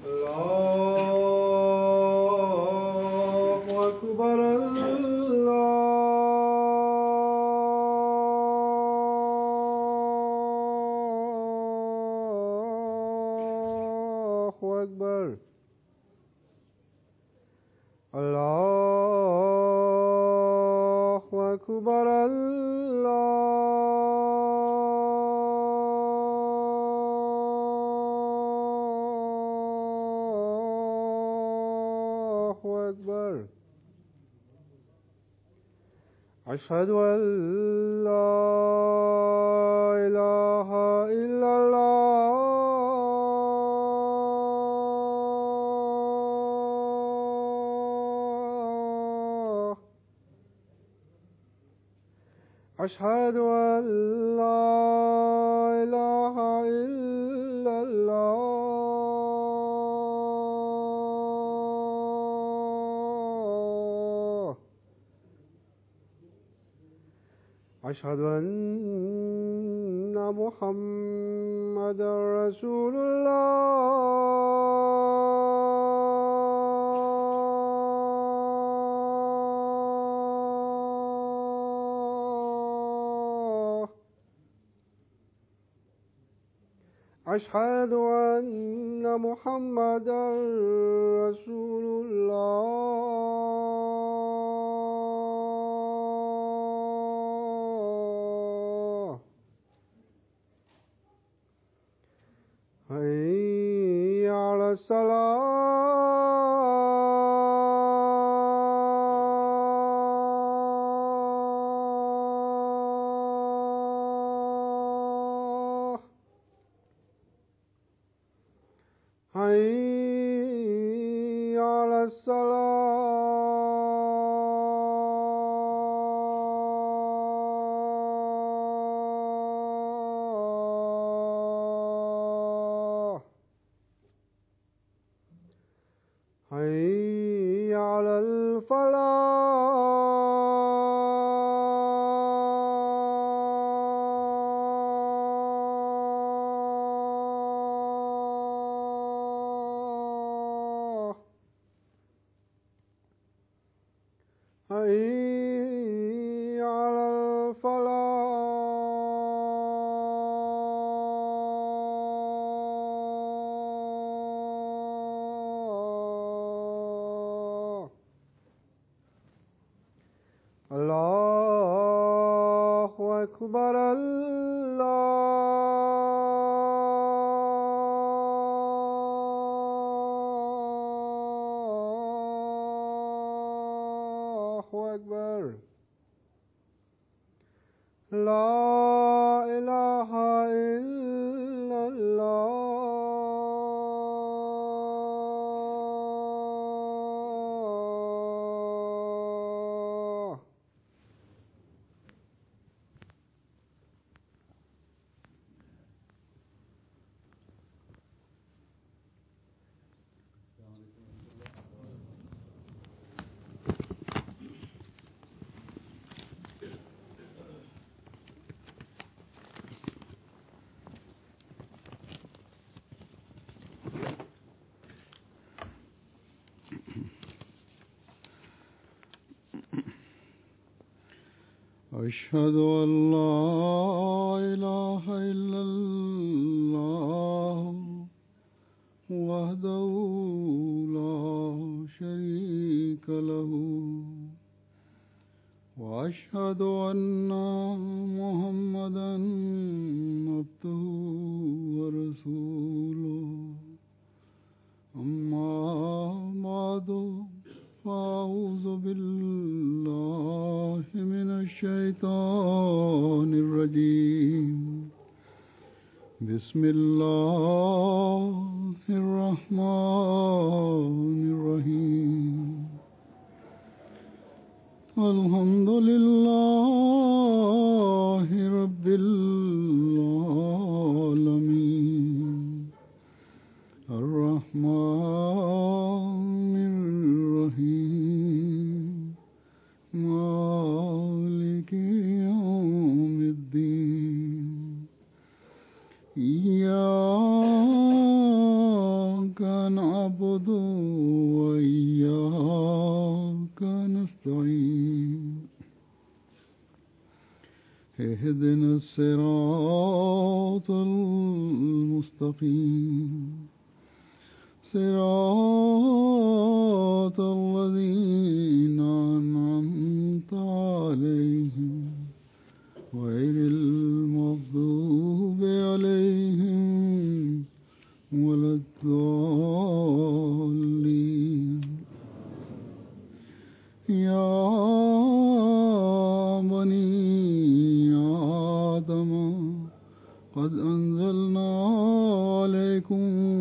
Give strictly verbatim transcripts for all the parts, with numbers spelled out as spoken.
الله أكبر الله أكبر الله أكبر الله أكبر أشهد أن لا إله إلا الله أشهد أن لا إله إلا الله أشهد أن محمدا رسول الله أشهد أن محمدا رسول الله حي على الصلاة حي على الصلاة حي على الفلاح حي على الفلاح الله أكبر الله أكبر لا إله إلا الله أشهد أن لا إله إلا الله وحده لا شريك له وأشهد أن محمدا عبده ورسوله أما بعد فأعوذ بالله من الشيطان الرجيم بسم الله الرحمن الرحيم الحمد لله رب العالمين الرحمن الرحيم مالك يوم الدين إياك نعبد وإياك نستعين اهدنا الصراط المستقيم صراط الذين أنعمت عليهم غير المغضوب عليهم ولا الضالين يا بني آدم قد أنزلنا عليكم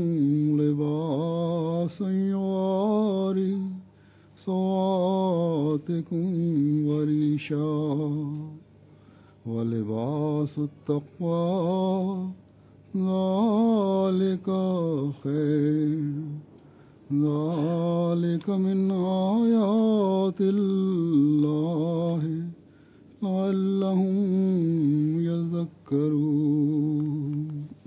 لباسا يواري سوآتكم وريشا ولباس التقوى ذلك خير ذلك من آيات الله لعلهم يذكرون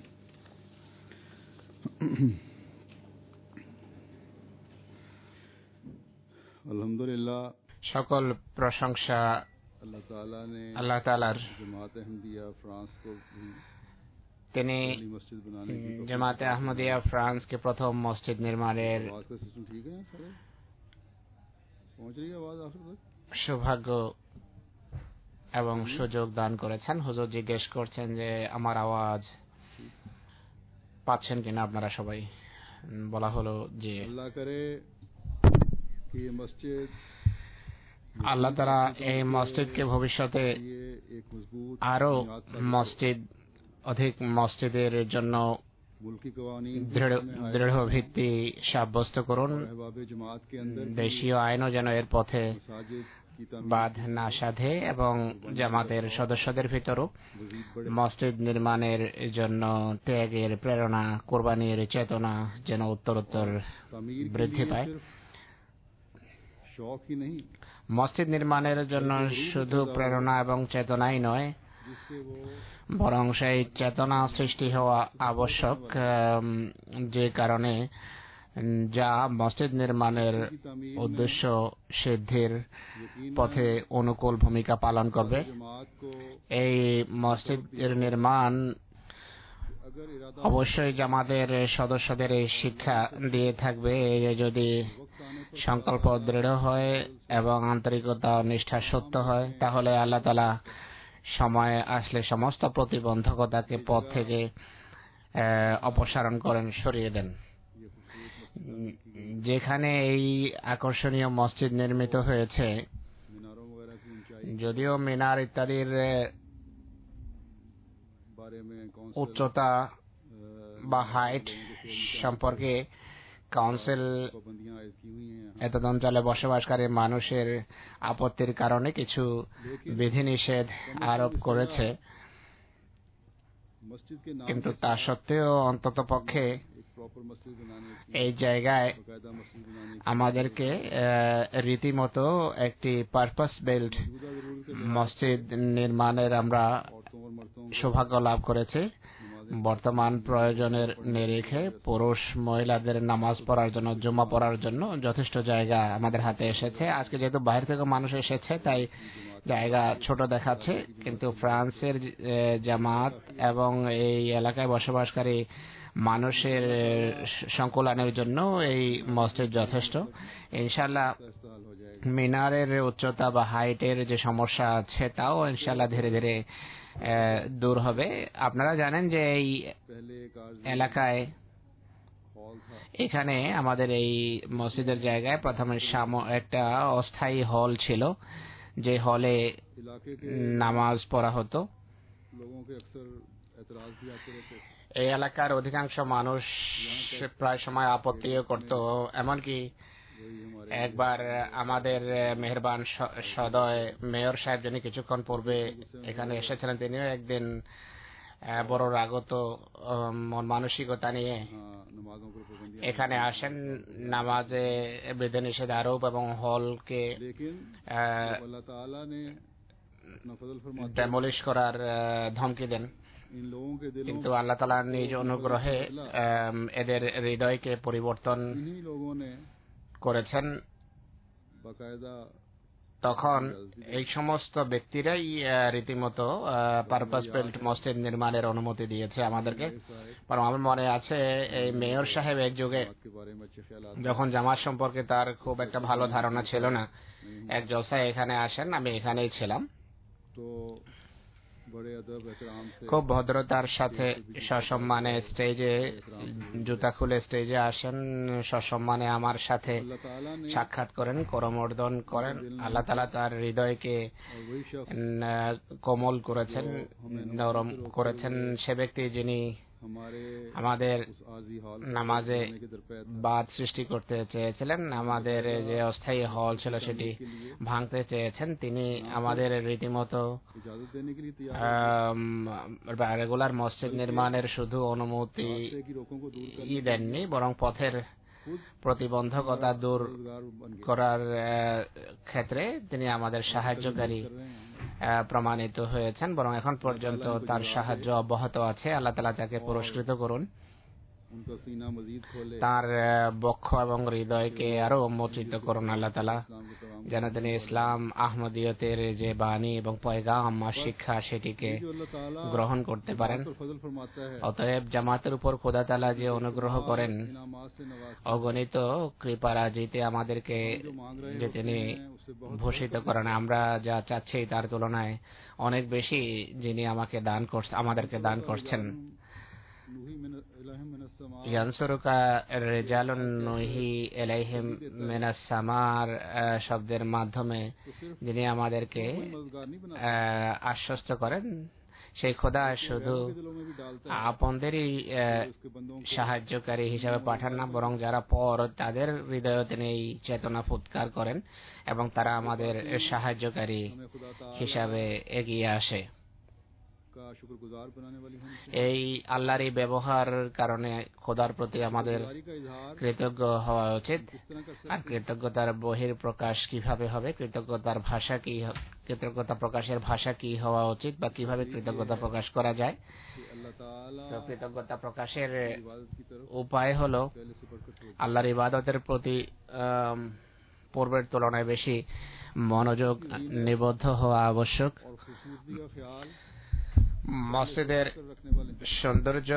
আলহামদুলিল্লাহ সকল প্রশংসা আল্লাহ তাআলা ने আল্লাহ তাআলার जमात अहमदिया फ्रांस को भी তিনি मस्जिद बनाने की জামাতে আহমদিয়া ফ্রান্সকে প্রথম মসজিদ নির্মাণের आवाज का सिस्टम ठीक है सारे पहुंच रही है आवाज आखिर तक সৌভাগ্য এবং সুযোগ দান করেছেন। হুজুর জিজ্ঞেস করছেন যে আমার আওয়াজ পাচ্ছেন কিনা আপনারা সবাই। বলা হলো যে আল্লাহ করে कि ये मस्जिद আল্লাহ তাআলা এই মসজিদকে ভবিষ্যতে एक मजबूत আরো মসজিদ অধিক মসজিদের জন্য मुल्की कवानीन দৃঢ় দৃঢ় ভিত্তি সাব্যস্ত করুন। अहबाब जमात के अंदर দেশীয় আইনও যেন এর পথে मसाजिद की বাধ না সাধে এবং জামাতের সদস্যদের ভিতরও মসজিদ নির্মাণের জন্য ত্যাগের প্রেরণা, কোরবানির চেতনা যেন উত্তরোত্তর বৃদ্ধি পায়। शौक ही नहीं মসজিদ নির্মাণের জন্য শুধু প্রেরণা এবং চেতনাই নয়, जिससे वो বরং সেই চেতনা সৃষ্টি হওয়া আবশ্যক যে কারণে যা মসজিদ নির্মাণের উদ্দেশ্য সিদ্ধির পথে অনুকূল ভূমিকা পালন করবে। जमात को এই মসজিদের নির্মাণ अगर इरादा অবশ্যই জামাতের সদস্যদের এই শিক্ষা দিয়ে থাকবে যে যদি সংকল্প দৃঢ় হয় এবং আন্তরিকতা ও নিষ্ঠা সত্য হয় তাহলে আল্লাহ তাআলা সময় আসলে সমস্ত প্রতিবন্ধকতাকে পথ থেকে অপসারণ করেন, সরিয়ে দেন। যেখানে এই আকর্ষণীয় মসজিদ নির্মিত হয়েছে, मीनारों वगैरह की ऊंचाई যদিও মিনার ইত্যাদির बारे में कौन উচ্চতা বা হাইট সম্পর্কে কাউন্সিল पाबंदियां आयद की हुई हैं এতদ অঞ্চলে বসবাসকারী মানুষের আপত্তির কারণে কিছু বিধিনিষেধ আরোপ করেছে, मस्जिद के नाम কিন্তু তা সত্ত্বেও অন্ততপক্ষে एक प्रॉपर मस्जिद बनाने की এই জায়গায় बाकायदा मस्जिद बनाने की আমাদেরকে রীতিমতো একটি পারপাস বিল্ড मौजूदा जरूरत के মসজিদ নির্মাণের আমরা औरतों और मर्दों সৌভাগ্য লাভ করেছি। বর্তমান প্রয়োজনের নিরিখে পুরুষ মহিলাদের নামাজ পড়ার জন্য, জুমা পড়ার জন্য যথেষ্ট জায়গা আমাদের হাতে এসেছে। আজকে যেহেতু বাইরে থেকে মানুষ এসেছে তাই জায়গা ছোট দেখাচ্ছে, কিন্তু ফ্রান্সের জামাত এবং এই এলাকায় বসবাসকারী মানুষের সংকুলানের জন্য এই মসজিদ যথেষ্ট। ইনশাআল্লাহ इस्तेमाल हो जाएगा। মিনারের উচ্চতা বা হাইটের যে সমস্যা আছে তাও ইনশাআল্লাহ ধীরে ধীরে দূর হবে। আপনারা জানেন যে এই पहले एक आर्ज এলাকায় हॉल था এখানে আমাদের এই মসজিদের জায়গায় প্রথমে সাম- একটা অস্থায়ী হল ছিল, যে হলে इलाके के নামাজ পড়া হতো। लोगों के अक्सर एतराज भी आते रहते थे। এই এলাকার অধিকাংশ মানুষ প্রায় সময় আপত্তিও করত, এমনকি वही हमारे একবার আমাদের মেহেরবান স- সদয় মেয়র সাহেব যিনি কিছুক্ষণ পূর্বে এখানে এসেছিলেন, তিনিও একদিন আহ, বড় রাগত আহ, মন মানসিকতা নিয়ে हाँ, नमाजों पर पाबंदियां এখানে আসেন নামাজে বিধিনিষেধ আরোপ এবং হলকে लेकिन अल्लाह ताला ने अपना फजल फरमाते ডেমোলিশ করার আহ, ধমকি দেন। इन लोगों के दिलों কিন্তু আল্লাহ তাআলা নিজ অনুগ্রহে আম, এদের হৃদয়কে পরিবর্তন इन्हीं लोगों ने করেছেন। बाकायदा তখন এই সমস্ত ব্যক্তিরাই আহ, রীতিমতো পারপাস বিল্ট মসজিদ নির্মাণের অনুমতি দিয়েছে আমাদেরকে। কারণ আমার মনে আছে এই মেয়র সাহেব এক যুগে के बारे में अच्छे ख्याल যখন জামাত সম্পর্কে তার খুব একটা ভালো ধারণা ছিল না, এক জলসায় এখানে আসেন, আমি এখানেই ছিলাম। तो बड़े अदब एहतराम से খুব ভদ্রতার সাথে সসম্মানে স্টেজে জুতা খুলে স্টেজে আসেন, সসম্মানে আমার সাথে अल्लाह ताला ने সাক্ষাৎ করেন, করমর্দন করেন। আল্লাহ তাআলা তার হৃদয়কে और वही शख्स উম, কোমল করেছেন, নরম করেছেন। সে ব্যক্তি যিনি हमारे আমাদের उस आजी हाल নামাজে के दरपैत বাদ সৃষ্টি করতে চেয়েছিলেন, আমাদের যে অস্থায়ী হল ছিল সেটি ভাঙতে চেয়েছেন, তিনি আমাদের রীতিমতো इजाजत देने के लिए तैयार রেগুলার মসজিদ নির্মাণের শুধু অনুমতি रास्ते की रोकों को दूर ই দেননি, বরং পথের প্রতিবন্ধকতা দূর कर बन गए করার আহ, ক্ষেত্রে তিনি আমাদের সাহায্যকারী कर रहे हैं আহ, প্রমাণিত হয়েছেন। বরং এখন পর্যন্ত তার সাহায্য অব্যাহত আছে। আল্লাহ তাআলা তাকে পুরস্কৃত করুন, उनका सीना मजीद खोले তার আহ, বক্ষ এবং হৃদয়কে আরো উন্মোচিত করুন আল্লাহ তাআলা, इस्लाम के तमाम যেন তিনি ইসলাম আহমদিয়তের যে বাণী এবং পয়গাম আর শিক্ষা সেটিকে जो अल्लाह ताला গ্রহণ করতে পারেন। पर फजल फरमाता है অতএব জামাতের উপর খোদা তাআলা যে অনুগ্রহ করেন, इनामात से नवाज অগণিত কৃপারাজিতে আমাদেরকে जो मांग रहे যে তিনি हैं उससे बहुत ভূষিত করেন, আমরা যা চাচ্ছি তার তুলনায় অনেক বেশি যিনি আমাকে দান করছেন, আমাদেরকে দান করছেন। नूही मिन इलाहिम मिनस समा ইয়ানসুরুকা রিজালুন নুহি ইলাইহিম মিনাস সামার আহ, শব্দের মাধ্যমে যিনি আমাদেরকে मददगार नहीं बना আহ, আশ্বস্ত করেন, সেই খোদা শুধু के दिलों में भी डालता আপনদেরই আহ, है उसके बंदों को সাহায্যকারী হিসাবে পাঠান না, বরং যারা পর তাদের হৃদয়ে তিনি এই চেতনা ফুৎকার করেন এবং তারা আমাদের সাহায্যকারী हमें खुदा ताला হিসাবে এগিয়ে আসে। का शुक्रगुजार बनाने वाली होनी এই আল্লাহর এই ব্যবহার কারণে খোদার প্রতি আমাদের चाहिए का इजहार কৃতজ্ঞ হওয়া উচিত। किस तरह कर আর কৃতজ্ঞতার বহির প্রকাশ কিভাবে হবে, কৃতজ্ঞতার ভাষা কি, কৃতজ্ঞতা প্রকাশের ভাষা কি হওয়া উচিত বা কিভাবে কৃতজ্ঞতা প্রকাশ করা যায়। कि अल्लाह ताला তো কৃতজ্ঞতা প্রকাশের इबादत की तरफ উপায় হলো पहले से बढ़कर तवज्जो আল্লাহর ইবাদতের প্রতি আম, পূর্বের তুলনায় বেশি মনোযোগ নিবদ্ধ হওয়া আবশ্যক। और खूबसूरती का ख्याल মসজিদের कर रखने वाले সৌন্দর্য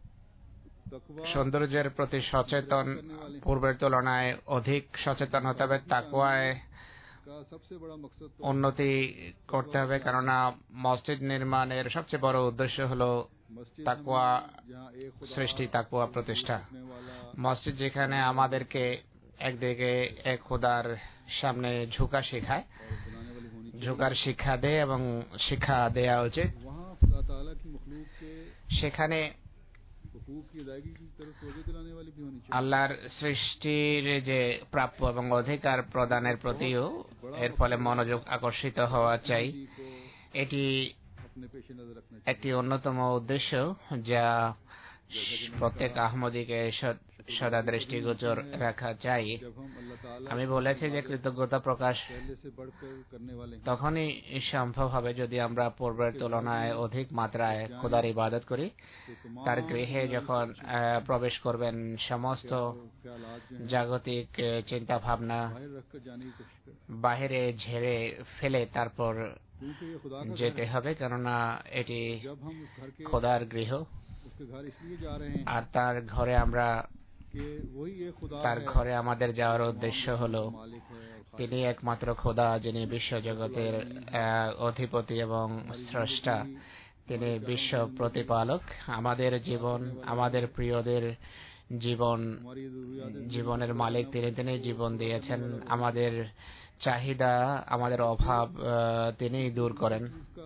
तकवा সৌন্দর্যের প্রতি সচেতন পূর্বের তুলনায় অধিক সচেতন হতে হবে। তাকওয়ায় का सबसे बड़ा मकसद तो উন্নতি করতে হবে, কেননা মসজিদ নির্মাণের সবচেয়ে বড় উদ্দেশ্য হলো मस्जिद তাকওয়া जहाँ एक खुदा সৃষ্টি, তাকওয়া প্রতিষ্ঠা। रखने वाला মসজিদ যেখানে আমাদেরকে একদিকে এক খোদার সামনে ঝুঁকা শেখায়, और बनाने वाली होनी चाहिए ঝুঁকার শিক্ষা দেয় এবং শিক্ষা দেয়া উচিত। वहाँ खुदा ताला की मखलूक के সেখানে हुकूक की अदायगी की तरफ तवज्जो दिलाने वाली भी होनी चाहिए আল্লাহর সৃষ্টির যে প্রাপ্য এবং অধিকার প্রদানের প্রতিও এর ফলে মনোযোগ আকর্ষিত হওয়া চাই। इसी को এটি अपने पेश नजर रखना একটি অন্যতম উদ্দেশ্য যা প্রত্যেক আহমদীকে সদ- সদা দৃষ্টিগোচর রাখা চাই। चाहिए जब हम अल्लाह ताला আমি বলেছি যে কৃতজ্ঞতা প্রকাশ पहले से बढ़कर करने वाले हैं তখনই সম্ভব হবে যদি আমরা পূর্বের তুলনায় অধিক মাত্রায় খোদার ইবাদত করি। तो तमाम তার গৃহে যখন আহ, প্রবেশ করবেন, সমস্ত ख्यालात जो हैं জাগতিক চিন্তা ভাবনা बाहर रखकर जाने की कोशिश करें বাহিরে ঝেড়ে ফেলে তারপর क्योंकि ये खुदा का যেতে হবে, কেননা এটি जब हम उस घर के খোদার গৃহ। उसके घर इसलिए जा रहे हैं আর তার ঘরে আমরা कि वही ये खुदा তার है ঘরে আমাদের যাওয়ার উদ্দেশ্য হলো मालिक है और তিনি একমাত্র খোদা, যিনি বিশ্বজগতের আহ, অধিপতি এবং স্রষ্টা। তিনি বিশ্ব প্রতিপালক। আমাদের জীবন, আমাদের প্রিয়দের জীবন, हमारी जरूरियात জীবনের মালিক তিনি। তিনি জীবন দিয়েছেন। আমাদের চাহিদা, আমাদের অভাব আহ, তিনিই দূর করেন। उसका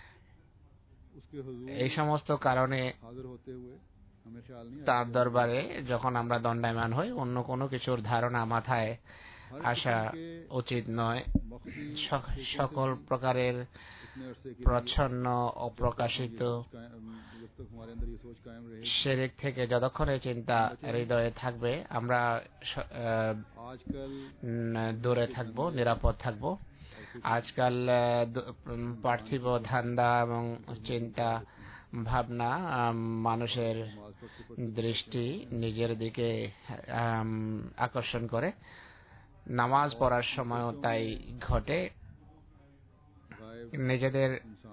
उसके हुजूर এই সমস্ত কারণে हाजिर होते हुए हमें ख्याल नहीं তার দরবারে যখন আমরা দণ্ডায়মান হই, অন্য কোনো কিছুর ধারণা মাথায় আসা উচিত নয়। मखसूस স- সকল প্রকারের इतने अरसे के প্রচ্ছন্ন অপ্রকাশিত कायम जब तक हमारे अंदर ये सोच कायम रहे শিরক থেকে যতক্ষণ এই চিন্তা হৃদয়ে থাকবে, আমরা স- আহ, आजकल উম, দূরে থাকব, নিরাপদ থাকব। আজকাল আহ, দ- উম, পার্থিব ধান্দা এবং চিন্তা ভাবনা মানুষের দৃষ্টি নিজের দিকে আকর্ষণ করে। নামাজ পড়ার সময়ও তাই ঘটে। নিজেদের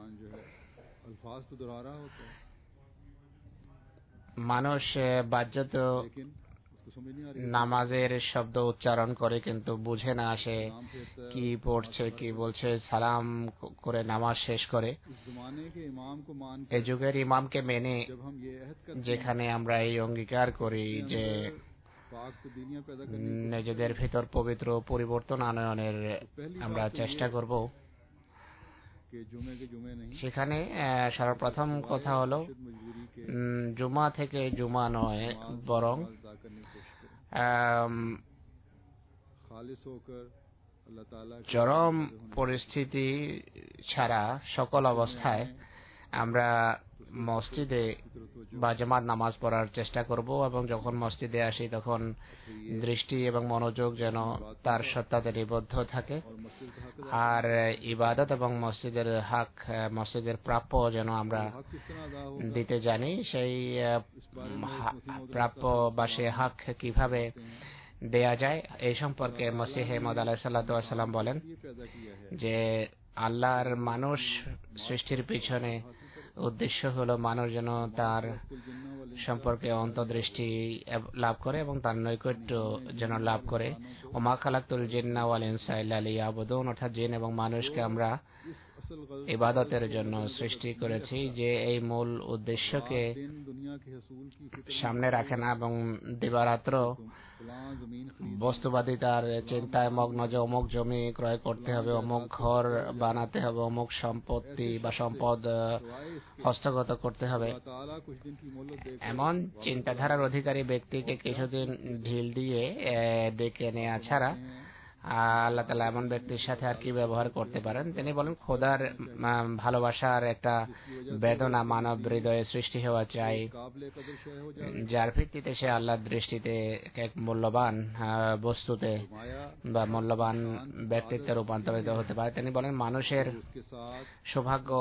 মানুষ বাহ্যত নামাজের শব্দ উচ্চারণ করে কিন্তু বুঝে না সে কি পড়ছে কি বলছে, সালাম করে নামাজ শেষ করে। এই যুগের ইমামকে মেনে যেখানে আমরা এই অঙ্গীকার করি যে নিজেদের ভিতর পবিত্র পরিবর্তন আনয়নের আমরা চেষ্টা করব, সেখানে সর্বপ্রথম কথা হলো জুমা থেকে জুমা নয়, বরং চরম পরিস্থিতি ছাড়া সকল অবস্থায় আমরা মসজিদে বা জামাত নামাজ পড়ার চেষ্টা করব, এবং যখন মসজিদে আসি তখন দৃষ্টি এবং মনোযোগ যেন তার সত্তাতে নিবদ্ধ থাকে, আর ইবাদত এবং মসজিদের হক, মসজিদের প্রাপ্য যেন আমরা দিতে জানি। সেই প্রাপ্য বা সে হক কিভাবে দেয়া যায় এই সম্পর্কে মসিহ মাউদ আলাইহিস সালাতু ওয়াস সালাম বলেন যে আল্লাহর মানুষ সৃষ্টির পিছনে উদ্দেশ্য হলো মানুষ যেন তার সম্পর্কে অন্তর্দৃষ্টি লাভ করে এবং তার নৈকট্য যেন লাভ করে। ওমা খালাকতুল জিন্না ওয়াল ইনসা ইল্লা লিয়াবুদুন, অর্থাৎ জিন এবং মানুষকে আমরা ইবাদতের জন্য সৃষ্টি করেছি, যে এই মূল উদ্দেশ্যকে সামনে রাখে না এবং দিবারাত্র বস্তুবাদিতার চিন্তায় মগ্ন যে অমুক জমি ক্রয় করতে হবে, অমুক ঘর বানাতে হবে, অমুক সম্পত্তি বা সম্পদ হস্তগত করতে হবে, এমন চিন্তাধারার অধিকারী ব্যক্তিকে কিছুদিন ঢিল দিয়ে ডেকে নেওয়া ছাড়া আল্লাহ তাআলা এমন ব্যক্তির সাথে আর কি ব্যবহার করতে পারেন। তিনি বলেন খোদার ভালোবাসার একটা বেদনা মানব হৃদয়ে সৃষ্টি হওয়া চাই, যার ভিত্তিতে সে আল্লাহর দৃষ্টিতে এক মূল্যবান বস্তুতে বা মূল্যবান ব্যক্তিত্বে রূপান্তরিত হতে পারে। তিনি বলেন মানুষের সৌভাগ্য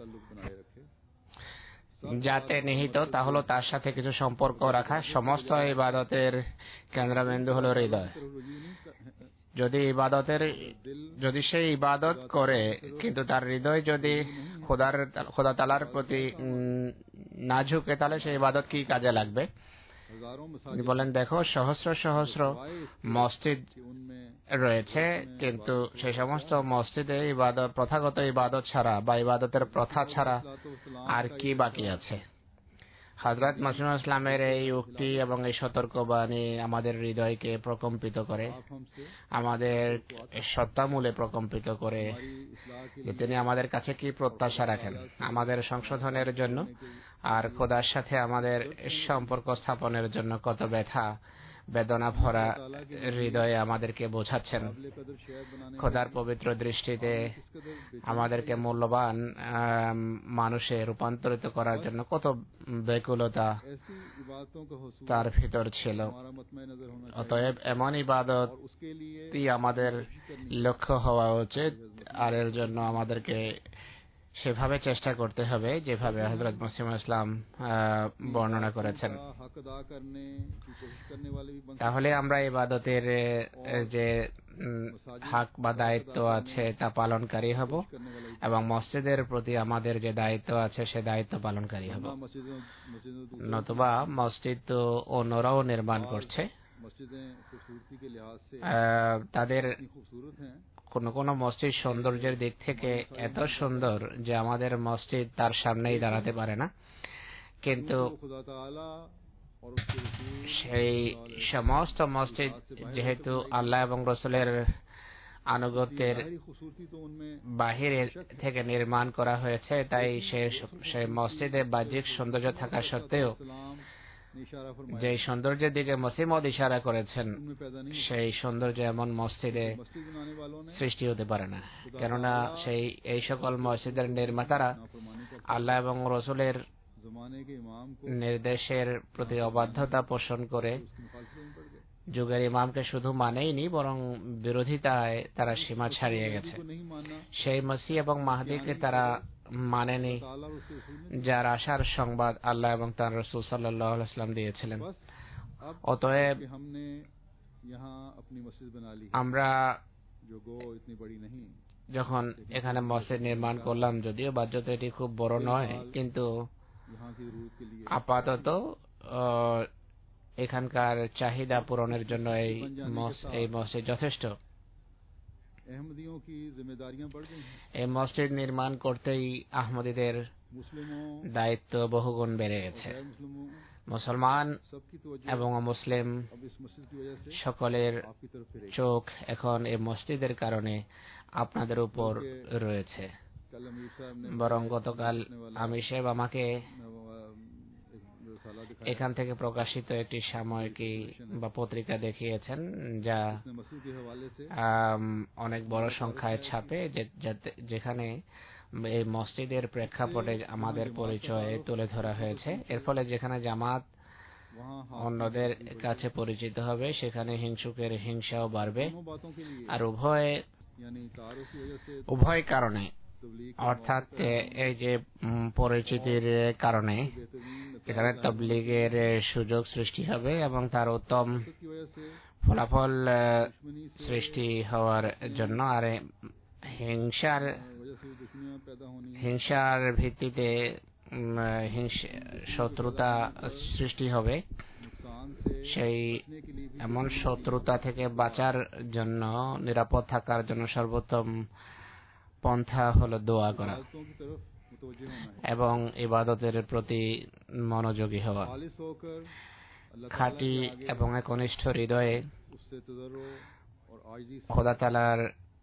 যাতে নিহিত তা হলো তার সাথে কিছু সম্পর্ক রাখা। সমস্ত ইবাদতের কেন্দ্রবিন্দু হলো হৃদয়। যদি ইবাদতের যদি সে ইবাদত করে কিন্তু তার হৃদয় যদি খোদার খোদা তাআলার প্রতি না ঝুঁকে, তাহলে সেই ইবাদত কি কাজে লাগবে? বলেন দেখো সহস্র সহস্র মসজিদ রয়েছে, কিন্তু সেই সমস্ত মসজিদে ইবাদত প্রথাগত ইবাদত ছাড়া বা ইবাদতের প্রথা ছাড়া আর কি বাকি আছে? হযরত মসিহ ইসলামের এই উক্তি এবং এই সতর্কবাণী আমাদের হৃদয়কে প্রকম্পিত করে, আমাদের সত্তামূলে প্রকম্পিত করে যে তিনি আমাদের কাছে কি প্রত্যাশা রাখেন আমাদের সংশোধনের জন্য, আর খোদার সাথে আমাদের সম্পর্ক স্থাপনের জন্য কত ব্যথা বেদনা ভরা হৃদয়ে আমাদেরকে বোঝাচ্ছেন। খোদার পবিত্র দৃষ্টিতে আমাদেরকে মূল্যবান মানুষে রূপান্তরিত করার জন্য কত ব্যাকুলতা তার ভিতর ছিল। অতএব এমন ইবাদতই আমাদের লক্ষ্য হওয়া উচিত, আর এর জন্য আমাদেরকে সেভাবে চেষ্টা করতে হবে যেভাবে হযরত মসিহ ইসলাম বর্ণনা করেছেন। তাহলে আমরা ইবাদতের যে হক বা দায়িত্ব আছে তা পালনকারী হব, এবং মসজিদের প্রতি আমাদের যে দায়িত্ব আছে সে দায়িত্ব পালনকারী হব। নতুবা মসজিদ তো অন্যরাও নির্মাণ করছে, তাদের কোন কোন মসজিদ সৌন্দর্যের দিক থেকে এত সুন্দর যে আমাদের মসজিদ তার সামনেই দাঁড়াতে পারে না, কিন্তু সেই সমস্ত মসজিদ যেহেতু আল্লাহ এবং রাসূলের আনুগত্যের বাহিরে থেকে নির্মাণ করা হয়েছে, তাই সেই মসজিদে বাহ্যিক সৌন্দর্য থাকা সত্ত্বেও যে সৌন্দর্যের দিকে মসিহ মাউদ ইশারা করেছেন সেই সৌন্দর্য এমন মসজিদে সৃষ্টি হতে পারে না, কেননা সেই এই সকল মসজিদের নির্মাতারা আল্লাহ এবং রাসূলের নির্দেশের প্রতি অবাধ্যতা পোষণ করে যুগের ইমামকে শুধু মানেইনি, বরং বিরোধিতায় তারা সীমা ছাড়িয়ে গেছে। সেই মসিহ এবং মাহদীকে তারা মানেনি, যার আশার সংবাদ আল্লাহ এবং তার রাসূল সাল্লাল্লাহু আলাইহি ওয়াসাল্লাম দিয়েছিলেন। অতএব আমরা যখন এখানে মসজিদ নির্মাণ করলাম, যদিও বাহ্যত এটি খুব বড় নয়, কিন্তু আপাতত এখানকার চাহিদা পূরণের জন্য এই এই মসজিদ যথেষ্ট। এই মসজিদ নির্মাণ করতেই আহমদীদের দায়িত্ব বহুগুণ বেড়ে গেছে। মুসলমান এবং মুসলিম সকলের চোখ এখন এই মসজিদের কারণে আপনাদের উপর রয়েছে। বরং গতকাল আমির সাহেব আমাকে এখান থেকে প্রকাশিত একটি সাময়িকী বা পত্রিকা দেখিয়েছেন, যা অনেক বড় সংখ্যায় ছাপে, যেখানে এই মসজিদের প্রেক্ষাপটে আমাদের পরিচয় তুলে ধরা হয়েছে। এর ফলে যেখানে জামাত অন্যদের কাছে পরিচিত হবে, সেখানে হিংসুকের হিংসাও বাড়বে। আর উভয় উভয় কারণে, অর্থাৎ এই যে পরিচিতির কারণে এখানে তাবলীগের সুযোগ সৃষ্টি হবে এবং তার উত্তম ফলাফল সৃষ্টি হওয়ার জন্য, আর হিংসার হিংসার ভিত্তিতে শত্রুতা সৃষ্টি হবে। সেই এমন শত্রুতা থেকে বাঁচার জন্য, নিরাপদ থাকার জন্য সর্বোত্তম পন্থা হলো দোয়া করা এবং ইবাদতের প্রতি মনোযোগী হওয়া। খাঁটি এবং একনিষ্ঠ হৃদয়ে খোদা তাআলার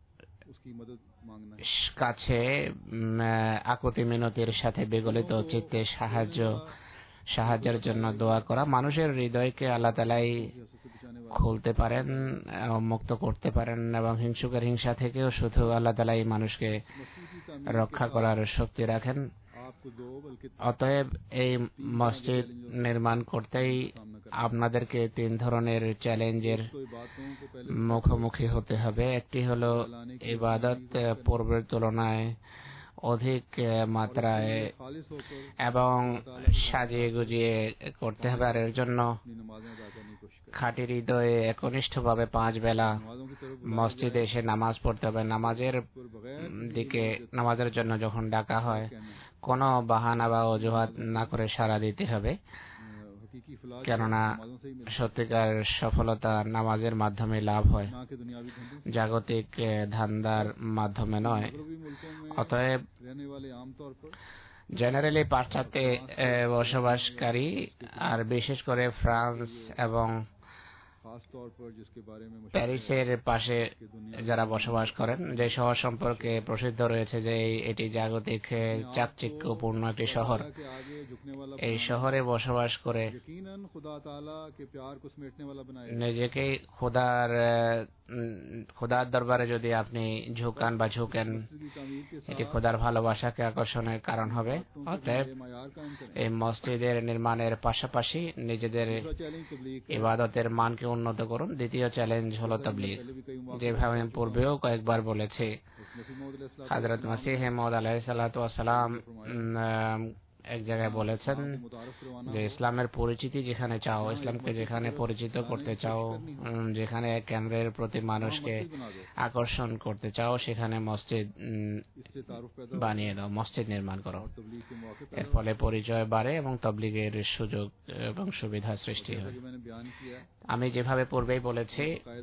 কাছে আকুতি মিনতির সাথে বিগলিত চিত্তে সাহায্য সাহায্যের জন্য দোয়া করা। মানুষের হৃদয়কে আল্লাহ তাআলাই খুলতে পারেন, মুক্ত করতে পারেন এবং হিংসুকের হিংসা থেকেও শুধু আল্লাহ তাআলাই মানুষকে রক্ষা করার শক্তি রাখেন। অতএব এই মসজিদ নির্মাণ করতেই আপনাদেরকে তিন ধরনের চ্যালেঞ্জের মুখোমুখি হতে হবে। একটি হলো ইবাদত পূর্বের তুলনায় অধিক মাত্রায় এবং সাজিয়ে গুজিয়ে করতে হবে, আর এর জন্য খাঁটি হৃদয়ে একনিষ্ঠভাবে পাঁচ বেলা মসজিদে এসে নামাজ পড়তে হবে। নামাজের দিকে নামাজের জন্য যখন ডাকা হয়, কোনো বাহানা বা অজুহাত না করে সাড়া দিতে হবে, কেননা সত্যিকার সফলতা নামাজের মাধ্যমে লাভ হয়, জাগতিক ধান্দার মাধ্যমে নয়। অতএব জেনারেলি পাশ্চাত্যে বসবাসকারী, আর বিশেষ করে ফ্রান্স এবং প্যারিসের পাশে যারা বসবাস করেন, যে শহর সম্পর্কে প্রসিদ্ধ রয়েছে যে এটি জাগতিক চাকচিক্যপূর্ণ একটি শহর, এই শহরে বসবাস করে নিজেকে খোদার খোদার দরবারে যদি আপনি ঝুঁকান বা ঝুঁকেন, এটি খোদার ভালোবাসাকে আকর্ষণের কারণ হবে। অতএব এই মসজিদের নির্মাণের পাশাপাশি নিজেদের ইবাদতের মানকে উন্নত করুন। দ্বিতীয় চ্যালেঞ্জ হলো তাবলীগ। যেভাবে আমি পূর্বেও কয়েকবার বলেছি, হযরত মসিহ মাউদ আলাইহিস সালাতু ওয়াস সালাম এক জায়গায় বলেছেন যে ইসলামের পরিচিতি যেখানে চাও, ইসলামকে যেখানে পরিচিত করতে চাও, যেখানে কেন্দ্রের প্রতি মানুষকে আকর্ষণ করতে চাও, সেখানে মসজিদ বানিয়ে দাও, মসজিদ নির্মাণ করো। এর ফলে পরিচয় বাড়ে এবং তাবলীগের সুযোগ এবং সুবিধা সৃষ্টি হয়। আমি যেভাবে পূর্বেই বলেছি,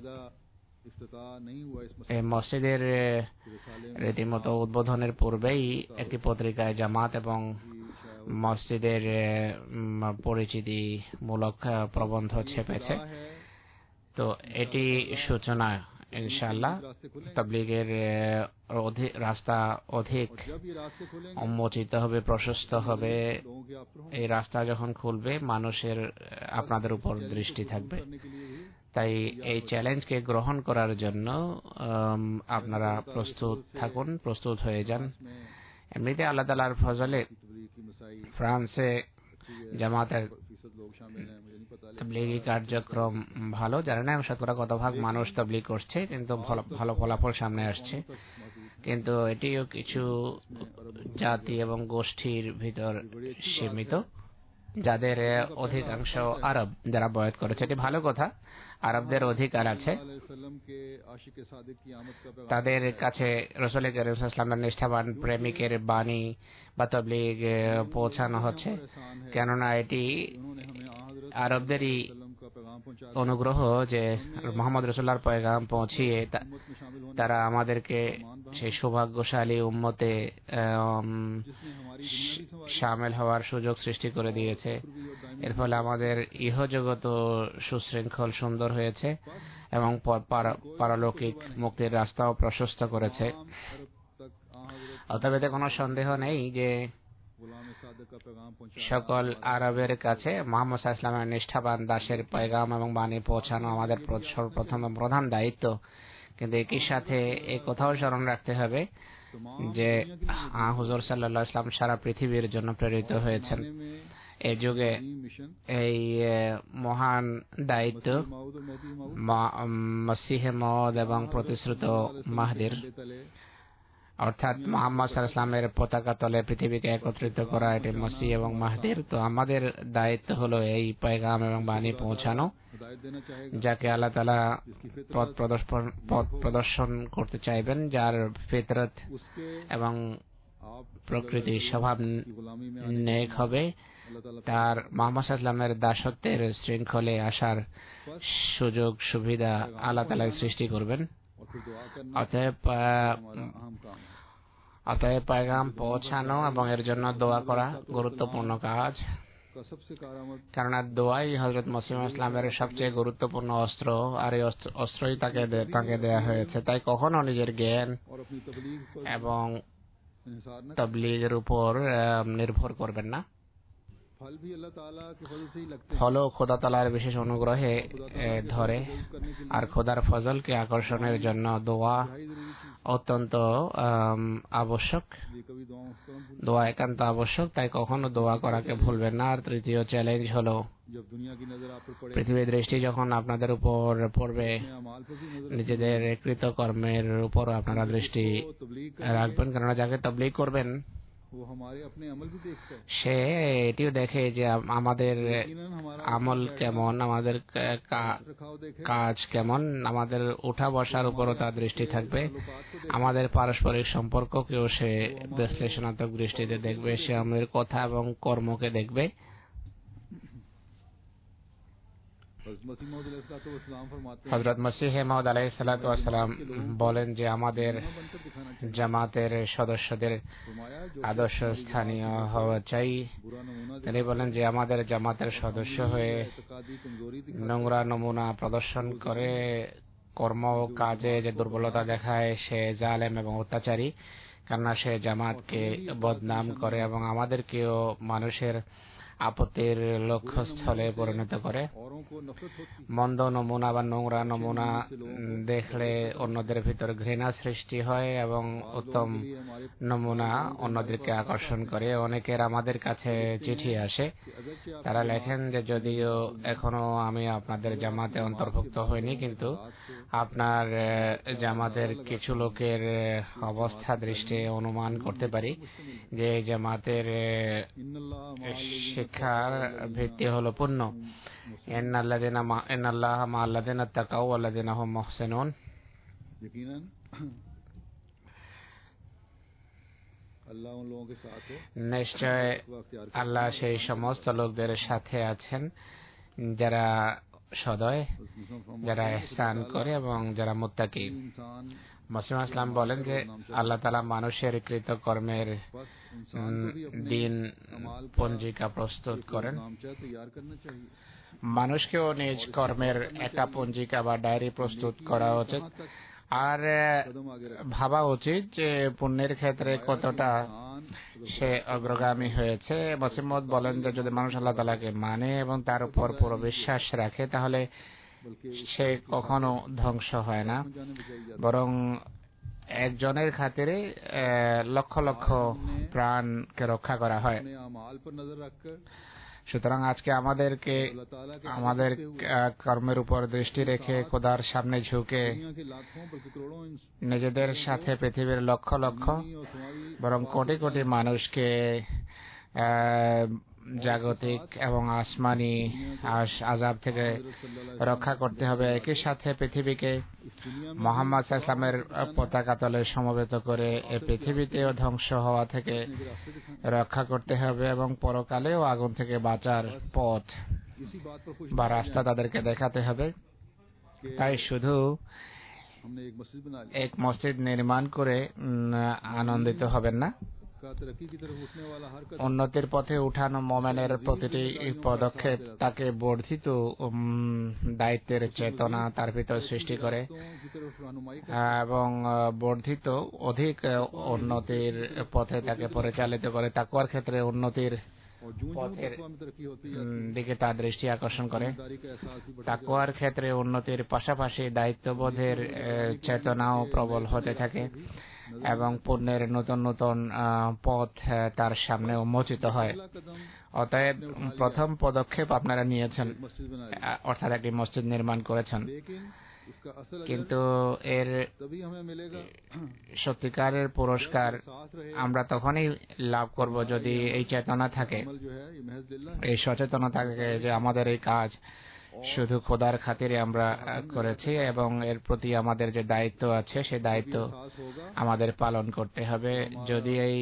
এই মসজিদের রীতিমতো উদ্বোধনের পূর্বেই একটি পত্রিকায় জামাত এবং মসজিদের পরিচিতিমূলক প্রবন্ধ ছেপেছে। তো এটি সূচনা, ইনশাআল্লাহ তাবলীগের রাস্তা অধিক উন্মোচিত হবে, প্রশস্ত হবে। এই রাস্তা যখন খুলবে, মানুষের আপনাদের উপর দৃষ্টি থাকবে। তাই এই চ্যালেঞ্জকে গ্রহণ করার জন্য আপনারা প্রস্তুত থাকুন, প্রস্তুত হয়ে যান। এমনিতে আল্লাহ তাআলার ফজলে ফ্রান্সে জামাতের তবলিগি কার্যক্রম ভালো, জানি না শতকরা কত ভাগ মানুষ তবলিগ করছে, কিন্তু ভালো ফলাফল সামনে আসছে। কিন্তু এটিও কিছু জাতি এবং গোষ্ঠীর ভিতর সীমিত, যাদের অধিকাংশ আরব যারা বয়াত করেছে। এটি ভালো কথা, আরবদের অধিকার আছে, তাদের কাছে রাসূল করিম সাল্লাল্লাহু আলাইহি ওয়াসাল্লামের নিষ্ঠাবান প্রেমিকের বাণী বা তবলিগ পৌঁছানো হচ্ছে, কেননা এটি আরবদেরই অনুগ্রহ যে মুহাম্মদ রাসূলুল্লাহর পয়গাম পৌঁছিয়ে তারা আমাদেরকে সেই সৌভাগ্যশালী উম্মতে শামিল হওয়ার সুযোগ সৃষ্টি করে দিয়েছে। এর ফলে আমাদের ইহজগত সুশৃঙ্খল সুন্দর হয়েছে এবং পারলৌকিক মুক্তির রাস্তাও প্রশস্ত করেছে। অতএব এতে কোনো সন্দেহ নেই যে সকল আরবের কাছে মুহাম্মদ সাল্লাল্লাহু আলাইহি ওয়াসাল্লামের নিষ্ঠাবান দাসের পয়গাম এবং বাণী পৌঁছানো আমাদের সর্বপ্রথম প্রধান দায়িত্ব। কিন্তু একই সাথে এই কথাও স্মরণ রাখতে হবে যে হুজুর সাল্লাল্লাহু আলাইহি ওয়াসাল্লাম সারা পৃথিবীর জন্য প্রেরিত হয়েছেন। এই যুগে এই মহান দায়িত্ব মসিহে মাউদ এবং প্রতিশ্রুত মাহদির অর্থাৎ মুহাম্মদ সাল্লাল্লাহু আলাইহি ওয়াসাল্লামের পতাকা তলে পৃথিবীকে একত্রিত করা, এটি মসিহ এবং মাহদির। তো আমাদের দায়িত্ব হলো এই পয়গাম এবং বাণী পৌঁছানো, যাকে আল্লাহ তাআলা পথ প্রদর্শন করতে চাইবেন, যার ফিতরত এবং প্রকৃতি স্বভাব নেক হবে, তার মুহাম্মদ সাল্লাল্লাহু আলাইহি ওয়াসাল্লামের দাসত্বের শৃঙ্খলে আসার সুযোগ সুবিধা আল্লাহ তাআলা সৃষ্টি করবেন। অতএব অতএব পয়গাম পৌঁছানো এবং এর জন্য দোয়া করা গুরুত্বপূর্ণ কাজ, কেননা দোয়াই হযরত মসিহ ইসলামের সবচেয়ে গুরুত্বপূর্ণ অস্ত্র, আর এই অস্ত্রই তাকে তাকে দেয়া হয়েছে। তাই কখনো নিজের জ্ঞান এবং তাবলীগের উপর নির্ভর করবেন না। ফলও খোদা তাআলার বিশেষ অনুগ্রহে ধরে, আর খোদার ফজলকে আকর্ষণের জন্য দোয়া অত্যন্ত আবশ্যক, দোয়া একান্ত আবশ্যক। তাই কখনো দোয়া করাকে ভুলবেন না। আর তৃতীয় চ্যালেঞ্জ হলো, পৃথিবীর দৃষ্টি যখন আপনাদের উপর পড়বে, নিজেদের কৃতকর্মের উপর আপনারা দৃষ্টি রাখবেন, কেননা যাকে তাবলীগ করবেন সে এটিও দেখে যে আমাদের আমল কেমন, আমাদের কাজ কেমন, আমাদের উঠা বসার উপরও তার দৃষ্টি থাকবে, আমাদের পারস্পরিক সম্পর্ককেও সে বিশ্লেষণাত্মক দৃষ্টিতে দেখবে, সে আমাদের কথা এবং কর্মকে দেখবে। হযরত মসিহ মাউদ আলাইহিস সালাতু ওয়াস সালাম বলেন যে আমাদের জামাতের সদস্যদের আদর্শ স্থানীয় হওয়া চাই। তিনি বলেন যে আমাদের জামাতের সদস্য হয়ে নোংরা নমুনা প্রদর্শন করে, কর্ম কাজে যে দুর্বলতা দেখায়, সে জালেম এবং অত্যাচারী, কেননা সে জামাতকে বদনাম করে এবং আমাদেরকেও মানুষের আপত্তির লক্ষ্যস্থলে পরিণত করে। মন্দ নমুনা বা নোংরা নমুনা দেখলে অন্যদের ভিতর ঘৃণা সৃষ্টি হয় এবং উত্তম নমুনা অন্যদেরকে আকর্ষণ করে। অনেকের আমাদের কাছে চিঠি আসে, তারা লেখেন যে যদিও এখনো আমি আপনাদের জামাতে অন্তর্ভুক্ত হইনি, কিন্তু আপনার জামাতের কিছু লোকের অবস্থা দৃষ্টে অনুমান করতে পারি যে জামাতের শিক্ষার ভিত্তি হলো পূর্ণ ইন্নাল্লাযিনা মা ইন্নাল্লাহা মা'আল্লাযিনা তাকাউ ওয়াল্লাযিনা হুম মুহসিনুন। নিশ্চয় আল্লাহ সেই সমস্ত লোকদের সাথে আছেন যারা সদয়, যারা ইহসান করে এবং যারা মুত্তাকি। মসিহ ইসলাম বলেন যে আল্লাহ তাআলা মানুষের কৃতকর্মের দিন পঞ্জিকা প্রস্তুত করেন। মানুষকেও নিজ কর্মের একা পঞ্জিকা বা ডায়েরি প্রস্তুত করা উচিত, আর ভাবা উচিত যে পুণ্যের ক্ষেত্রে কতটা সে অগ্রগামী হয়েছে। মসিহ মাউদ বলেন যে যদি মানুষ আল্লাহ তাআলাকে মানে এবং তার উপর পুরো বিশ্বাস রাখে, তাহলে সে কখনো ধ্বংস হয় না, বরং একজনের খাতিরে লক্ষ লক্ষ প্রাণকে রক্ষা করা হয়। সুতরাং আজকে আমাদেরকে আমাদের কর্মের উপর দৃষ্টি রেখে খোদার সামনে ঝুঁকে নিজেদের সাথে পৃথিবীর লক্ষ লক্ষ বরং কোটি কোটি মানুষকে জাগতিক এবং আসমানি আযাব থেকে রক্ষা করতে হবে। একই সাথে পৃথিবীকে মুহাম্মদ সাল্লাল্লাহু আলাইহি ওয়াসাল্লামের পতাকা তলে সমবেত করে এই পৃথিবীতেও ধ্বংস হওয়া থেকে রক্ষা করতে হবে এবং পরকালেও আগুন থেকে বাঁচার পথ বা রাস্তা তাদেরকে দেখাতে হবে। তাই শুধু এক মসজিদ নির্মাণ করে আনন্দিত হবেন না, উন্নতির পথে উঠানো মুমিনের প্রতিটি পদক্ষেপ তাকে বর্ধিত দায়িত্বের চেতনা তার ভিতর সৃষ্টি করে এবং বর্ধিত অধিক উন্নতির পথে তাকে পরিচালিত করে। তাকওয়ার ক্ষেত্রে উন্নতির পথের দিকে তার দৃষ্টি আকর্ষণ করে। তাকওয়ার ক্ষেত্রে উন্নতির পাশাপাশি দায়িত্ববোধের চেতনাও প্রবল হতে থাকে এবং পুণ্যের নতুন নতুন পথ তার সামনে উন্মোচিত হয়। অতএব প্রথম পদক্ষেপ আপনারা নিয়েছেন, অর্থাৎ একটি মসজিদ নির্মাণ করেছেন, কিন্তু এর সত্যিকারের পুরস্কার আমরা তখনই লাভ করব যদি এই চেতনা থাকে, এই সচেতনতা থাকে যে আমাদের এই কাজ শুধু খোদার খাতিরে আমরা করেছি এবং এর প্রতি আমাদের যে দায়িত্ব আছে সেই দায়িত্ব আমাদের পালন করতে হবে। যদি এই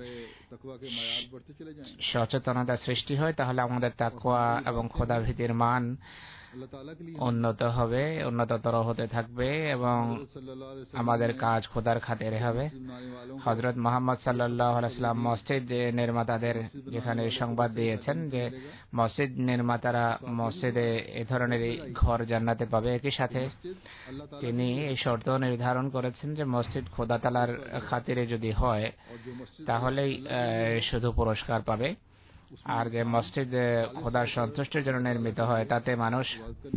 সচেতনতা সৃষ্টি হয় তাহলে আমাদের তাকওয়া এবং খোদা ভীতির মান উন্নত হবে, উন্নততর হতে থাকবে এবং আমাদের কাজ খোদার খাতিরে হবে। হযরত মুহাম্মদ সাল্লাল্লাহু আলাইহি ওয়াসাল্লাম মসজিদ নির্মাতাদের যেখানে সংবাদ দিয়েছেন যে মসজিদ নির্মাতারা মসজিদে এই ধরনের ঘর জান্নাতে পাবে, একই সাথে তিনি এই শর্ত নির্ধারণ করেছেন যে মসজিদ খোদা তাআলার খাতিরে যদি হয় তাহলেই শুধু পুরস্কার পাবে, আর যে মসজিদ খোদার সন্তুষ্টির জন্য নির্মিত হয় তাতে মানুষ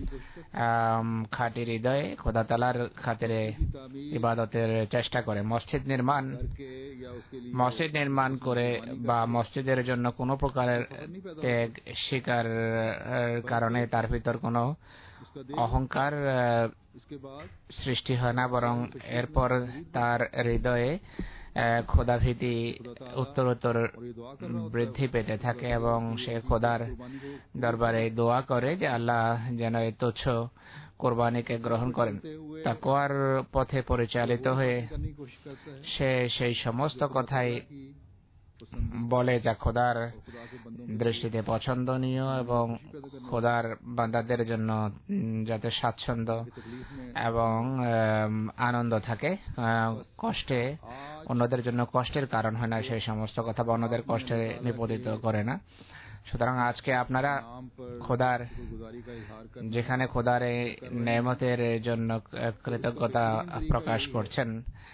খাঁটি হৃদয়ে খোদা তাআলার খাতিরে ইবাদতের চেষ্টা করে। মসজিদ নির্মাণ মসজিদ নির্মাণ করে বা মসজিদের জন্য কোনো প্রকারের ত্যাগ স্বীকার কারণে তার ভিতর কোনো অহংকার সৃষ্টি হয় না, বরং এরপর তার হৃদয়ে খোদাভীতি উত্তরোত্তর বৃদ্ধি পেতে থাকে এবং সে খোদার দরবারে দোয়া করে যে আল্লাহ যেন এই তুচ্ছ কোরবানিকে গ্রহণ করেন। তাকওয়ার পথে পরিচালিত হয়ে সে সেই সমস্ত কথাই বলে যা খোদার দৃষ্টিতে পছন্দনীয় এবং খোদার বান্দাদের জন্য যাতে স্বাচ্ছন্দ্য এবং আনন্দ থাকে, কষ্টে অন্যদের জন্য কষ্টের কারণ হয় না সেই সমস্ত কথা বা অন্যদের কষ্টে নিপতিত করে না। সুতরাং আজকে আপনারা খোদার যেখানে খোদার এই নেয়ামতের জন্য কৃতজ্ঞতা প্রকাশ করছেন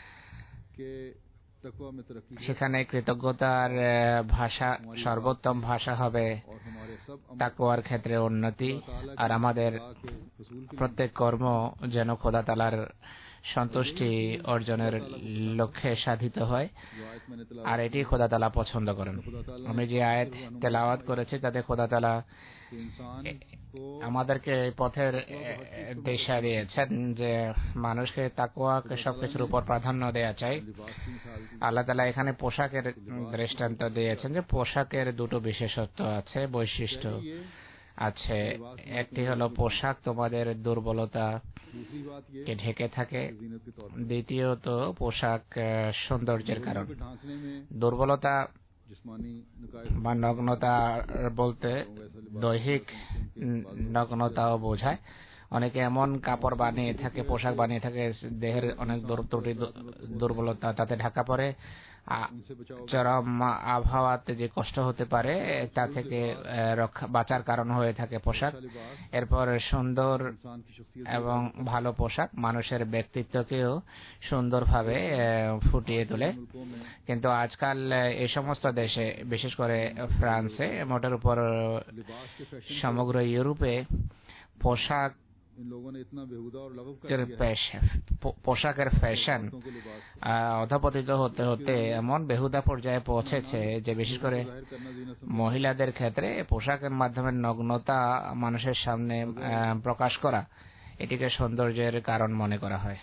সেখানে কৃতজ্ঞতার ভাষা সর্বোত্তম ভাষা হবে তাকওয়ার ক্ষেত্রে উন্নতি, আর আমাদের প্রত্যেক কর্ম যেন খোদা তাআলার সন্তুষ্টি অর্জনের লক্ষ্যে সাধিত হয়, আর এটি খোদা তাআলা পছন্দ করেন। আমি যে আয়াত তেলাওয়াত করেছি তাতে খোদা তাআলা আমাদেরকে এই পথের দিশা দিয়েছেন যে মানুষকে তাকওয়াকে সবকিছুর উপর প্রাধান্য দেওয়া চাই। আল্লাহ তাআলা এখানে পোশাকের দৃষ্টান্ত দিয়েছেন যে পোশাকের দুটো বিশেষত্ব আছে, বৈশিষ্ট্য আছে। একটি হলো পোশাক তোমাদের দুর্বলতাকে ঢেকে থাকে, দ্বিতীয়ত পোশাক সৌন্দর্যের কারণ। দুর্বলতা বা নগ্নতা বলতে দৈহিক নগ্নতাও বোঝায়। অনেকে এমন কাপড় বানিয়ে থাকে, পোশাক বানিয়ে থাকে দেহের অনেক ত্রুটি দুর্বলতা তাতে ঢাকা পড়ে, চরম আবহাওয়াতে যে কষ্ট হতে পারে তা থেকে রক্ষা বাঁচার কারণ হয়ে থাকে পোশাক। এরপর সুন্দর এবং ভালো পোশাক মানুষের ব্যক্তিত্বকেও সুন্দরভাবে ফুটিয়ে তোলে, কিন্তু আজকাল এই সমস্ত দেশে বিশেষ করে ফ্রান্সে মোটের উপর সমগ্র ইউরোপে পোশাক इन लोगों ने इतना बेहुदा और लगव कर এর दिया है পেশা পো- পোশাকের ফ্যাশন औरतों के लिबास को আহ, অধপতিত হতে হতে এমন বেহুদা পর্যায়ে পৌঁছেছে যে বিশেষ করে जाहिर करना जीनत समझा মহিলাদের ক্ষেত্রে পোশাকের মাধ্যমে নগ্নতা মানুষের সামনে আহ, প্রকাশ করা এটিকে সৌন্দর্যের কারণ মনে করা হয়।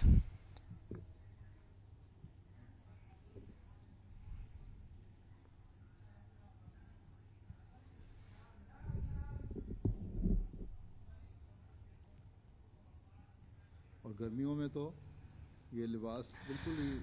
और गर्मियों में तो ये लिबास बिल्कुल ही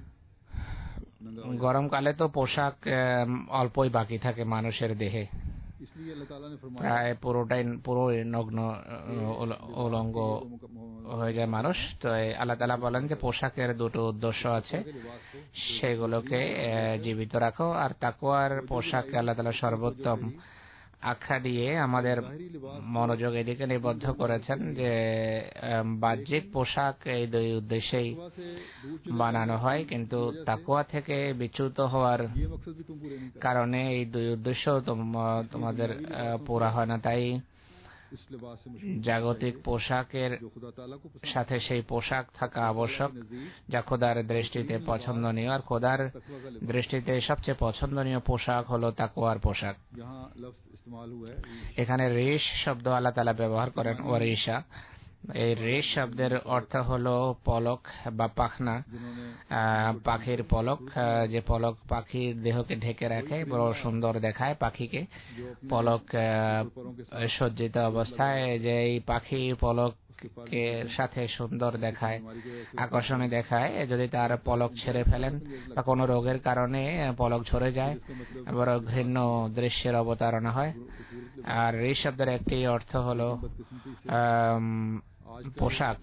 नंगा हो जाता গরমকালে তো পোশাক আহ, অল্পই বাকি থাকে মানুষের দেহে, है। इसलिए अल्लाह ताला ने फरमाया প্রায় পুরোটাই পুরোই নগ্ন আহ, উল- উলঙ্গ হয়ে যায় মানুষ। তো এই আল্লাহ তাআলা বলেন যে পোশাকের দুটো উদ্দেশ্য আছে, के लिबास को সেগুলোকে আহ, জীবিত রাখো। আর তাকওয়ার পোশাককে আল্লাহ তাআলা সর্বোত্তম আখ্যা দিয়ে আমাদের মনোযোগ এদিকে নিবদ্ধ করেছেন যে আহ, বাহ্যিক পোশাক এই দুই উদ্দেশ্যেই तकवा से दूर चले বানানো হয়, কিন্তু তাকওয়া থেকে বিচ্যুত হওয়ার ये मकसद भी तुम पूरे नहीं कर কারণে এই দুই উদ্দেশ্য তোম- তোমাদের আহ, পুরা হয় না। তাই इस लिबास से मुश्किल জাগতিক পোশাকের जो खुदा ताला को पसंद সাথে সেই পোশাক থাকা আবশ্যক नजदीक যা খোদার দৃষ্টিতে পছন্দনীয়। আর খোদার तकवा का लिबास দৃষ্টিতে সবচেয়ে পছন্দনীয় পোশাক হলো তাকওয়ার পোশাক। यहाँ लफ्ज इस्तेमाल हुआ है এখানে রেশ শব্দ আল্লাহ তাআলা ব্যবহার করেন, ওয়ারিশা। এই রেশ শব্দের অর্থ হলো পলক বা পাখনা, जिन्होंने আহ, পাখির পলক, আহ, যে পলক পাখির দেহকে ঢেকে রাখে, বড় সুন্দর দেখায় পাখিকে। जो अपने পলক আহ, परों के साथ সজ্জিত অবস্থায় যে এই পাখি পলককে সাথে সুন্দর দেখায়, हमारी जो ऐसे আকর্ষণীয় দেখায়। যদি তার পলক ছেড়ে ফেলেন বা কোনো রোগের কারণে পলক ঝরে যায়, বড় ঘৃণ্য দৃশ্যের অবতারণা হয়। আর এই শব্দের একটি অর্থ হলো बदकिस्मती से আম, পোশাক।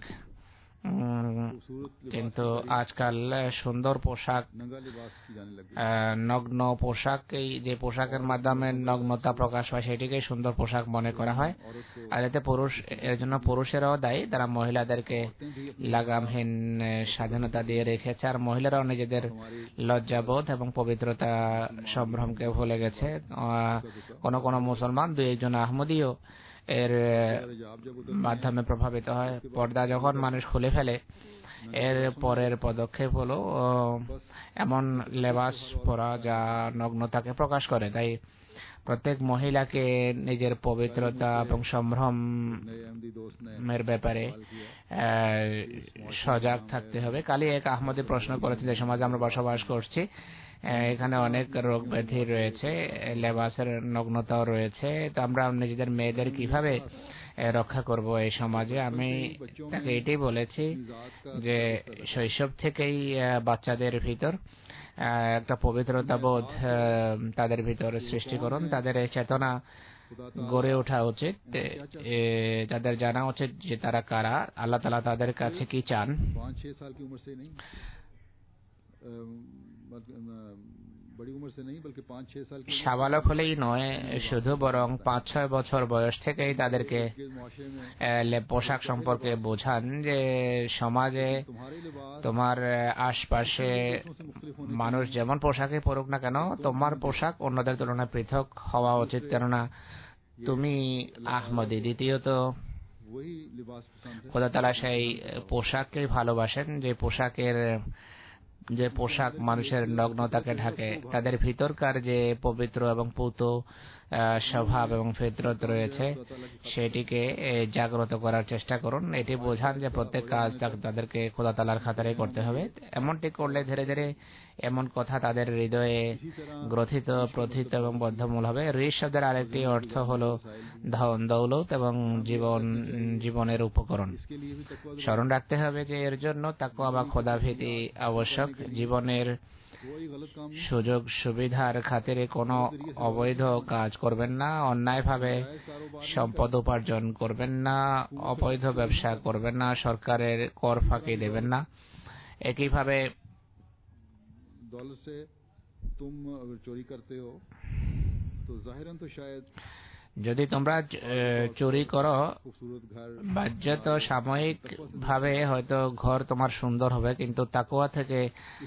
উম, खूबसूरत কিন্তু আজকাল সুন্দর পোশাক, नंगा लिबास की जाने लगी আহ, নগ্ন পোশাক, এই যে পোশাকের মাধ্যমে নগ্নতা প্রকাশ হয় সেটিকে সুন্দর পোশাক মনে করা হয়। औरत को আর এতে পুরুষ, এর জন্য পুরুষেরাও দায়ী, তারা মহিলাদেরকে औरतें भी अपनी লাগামহীন আহ, স্বাধীনতা দিয়ে রেখেছে। আর মহিলারাও নিজেদের हमारी লজ্জাবোধ এবং পবিত্রতা সম্ভ্রমকে ভুলে গেছে। আহ, কোন কোন মুসলমান, দুই একজন আহমদীও এর हिजाब जब उतर মাধ্যমে প্রভাবিত হয়। পর্দা যখন মানুষ খুলে ফেলে, এর পরের পদক্ষেপ হলো আহ, এমন লেবাস পরা যা নগ্নতাকে প্রকাশ করে। তাই প্রত্যেক মহিলাকে নিজের পবিত্রতা এবং नए अहमदी दोस्त ने সম্ভ্রমের ব্যাপারে सवाल किया আহ, সজাগ থাকতে হবে। কালই এক আহমদী প্রশ্ন করেছে, যে সমাজে আমরা বসবাস করছি আহ, এখানে অনেক রোগ ব্যাধি রয়েছে, লেবাসের নগ্নতাও রয়েছে, তো আমরা নিজেদের মেয়েদের কিভাবে আহ, রক্ষা করব এই সমাজে। আমি তাকে এটাই বলেছি जात का যে শৈশব থেকেই আহ, বাচ্চাদের ভিতর আহ, একটা পবিত্রতা বোধ আহ, তাদের ভিতর সৃষ্টি করুন। তাদের এই চেতনা खुदा গড়ে ওঠা উচিত, এ, তাদের জানা উচিত যে তারা কারা, আল্লাহ তাআলা তাদের কাছে কি চান। पाँच छह साल की उम्र से नहीं अम, बल्कि, अम, बड़ी उम्र से नहीं बल्कि पाँच छह साल की उम्र সাবালক হলেই নয় শুধু, বরং পাঁচ ছয় বছর বয়স থেকেই তাদেরকে के मुआशरे में আহ, লে- পোশাক সম্পর্কে বোঝান যে সমাজে तुम्हारे लिबास তোমার আহ, আশপাশে दूसरों से मुख्तलिफ होने মানুষ যেমন পোশাকে পরুক না কেন, তোমার পোশাক অন্যদের তুলনায় পৃথক হওয়া উচিত, কেননা তুমি আহমদী। দ্বিতীয়ত, वही लिबास पसंद है খোদা তাআলা সেই পোশাককেই ভালোবাসেন যে পোশাকের যে পোশাক মানুষের নগ্নতাকে ঢাকে। তাদের ভিতরকার যে পবিত্র এবং পূত আহ, স্বভাব এবং ফিতরত রয়েছে সেটিকে এ, জাগ্রত করার চেষ্টা করুন। এটি বোঝান যে প্রত্যেক কাজ তা- তাদেরকে খোদা তাআলার খাতারে করতে হবে। এমনটি করলে ধীরে ধীরে এমন কথা তাদের হৃদয়ে গ্রথিত, প্রথিত এবং বদ্ধমূল হবে। ঋষ শব্দের আরেকটি অর্থ হলো ধন দৌলত এবং জীবন জীবনের উপকরণ। इसके लिए भी तकवा স্মরণ রাখতে হবে যে এর জন্য তাকওয়া বা খোদাভীতি আবশ্যক। জীবনের कोई गलत काम नहीं সুযোগ সুবিধার খাতিরে কোনো অবৈধ কাজ করবেন না, অন্যায়ভাবে जायज कारोबार সম্পদ উপার্জন করবেন না, অবৈধ ব্যবসা করবেন না, সরকারের কর ফাঁকি দেবেন না। একইভাবে दौलत से तुम अगर चोरी करते हो तो जाहिरन तो शायद যদি তোমরা চুরি করো বাহ্যত সাময়িক ভাবে হয়তো ঘর তোমার সুন্দর হবে, কিন্তু তাকওয়া থেকে